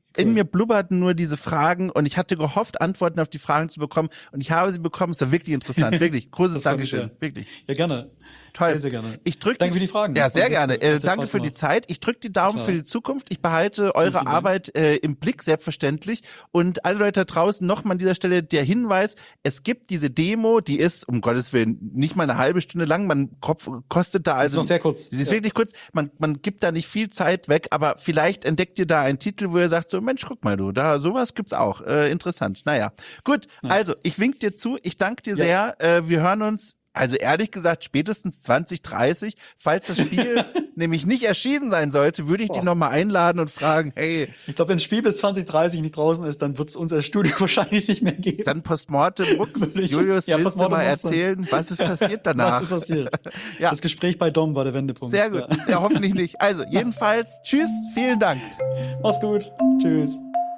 In mir blubberten nur diese Fragen und ich hatte gehofft, Antworten auf die Fragen zu bekommen und ich habe sie bekommen. Es war wirklich interessant, wirklich. Großes Dankeschön, wirklich. Ja, gerne. Toll. Sehr, sehr gerne. Danke für die Fragen. Ja, sehr gerne. Hat sehr Danke Spaß für die gemacht. Zeit. Ich drücke die Daumen für die Zukunft. Ich behalte eure vielen Dank. Arbeit im Blick, selbstverständlich. Und alle Leute da draußen, nochmal an dieser Stelle der Hinweis, es gibt diese Demo, die ist, um Gottes Willen, nicht mal eine halbe Stunde lang. Man kostet da Das ist also... noch sehr kurz. Sie ist wirklich kurz. Man gibt da nicht viel Zeit weg, aber vielleicht entdeckt ihr da einen Titel, wo ihr sagt, so Mensch, guck mal du, da sowas gibt's auch. Interessant. Naja, gut. Nice. Also, ich wink dir zu. Ich danke dir sehr. Wir hören uns... Also ehrlich gesagt, spätestens 2030, falls das Spiel nämlich nicht erschienen sein sollte, würde ich dich nochmal einladen und fragen, hey. Ich glaube, wenn das Spiel bis 2030 nicht draußen ist, dann wird es unser Studio wahrscheinlich nicht mehr geben. Dann Postmortem Rux. Julius, willst du mal erzählen, was ist passiert danach? Was ist passiert? Ja. Das Gespräch bei Dom war der Wendepunkt. Sehr gut. Ja, hoffentlich nicht. Also, jedenfalls, tschüss, vielen Dank. Mach's gut. Tschüss.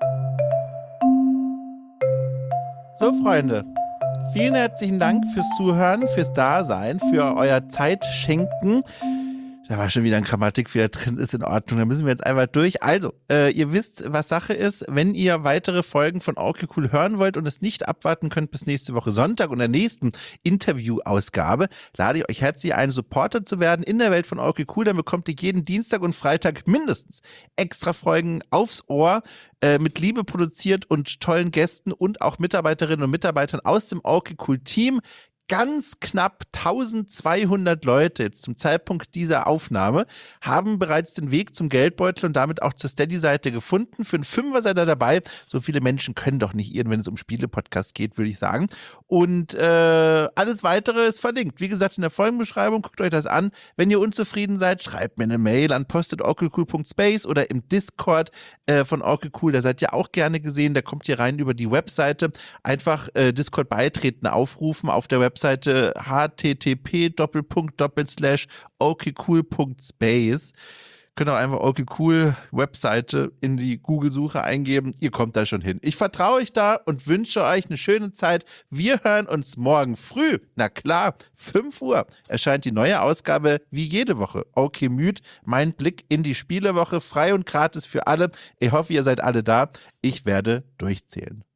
So, Freunde. Vielen herzlichen Dank fürs Zuhören, fürs Dasein, für euer Zeitschenken. Da war schon wieder ein Grammatikfehler drin, ist in Ordnung. Da müssen wir jetzt einfach durch. Also, ihr wisst, was Sache ist. Wenn ihr weitere Folgen von Okay Cool hören wollt und es nicht abwarten könnt bis nächste Woche Sonntag und der nächsten Interview-Ausgabe, lade ich euch herzlich ein, Supporter zu werden in der Welt von Okay Cool. Dann bekommt ihr jeden Dienstag und Freitag mindestens extra Folgen aufs Ohr, mit Liebe produziert und tollen Gästen und auch Mitarbeiterinnen und Mitarbeitern aus dem Okay Cool Team. Ganz knapp 1200 Leute jetzt zum Zeitpunkt dieser Aufnahme haben bereits den Weg zum Geldbeutel und damit auch zur Steady-Seite gefunden. Für einen Fünfer seid ihr dabei. So viele Menschen können doch nicht irren, wenn es um Spiele-Podcast geht, würde ich sagen. Und alles Weitere ist verlinkt. Wie gesagt, in der Folgenbeschreibung, guckt euch das an. Wenn ihr unzufrieden seid, schreibt mir eine Mail an post@okaycool.space oder im Discord von Okay Cool. Da seid ihr auch gerne gesehen. Da kommt ihr rein über die Webseite. Einfach Discord beitreten, aufrufen auf der Webseite http://okaycool.space. Könnt auch einfach Okay Cool Webseite in die Google-Suche eingeben. Ihr kommt da schon hin. Ich vertraue euch da und wünsche euch eine schöne Zeit. Wir hören uns morgen früh. Na klar, 5 Uhr erscheint die neue Ausgabe wie jede Woche. Okay Müd, mein Blick in die Spielewoche, frei und gratis für alle. Ich hoffe, ihr seid alle da. Ich werde durchzählen.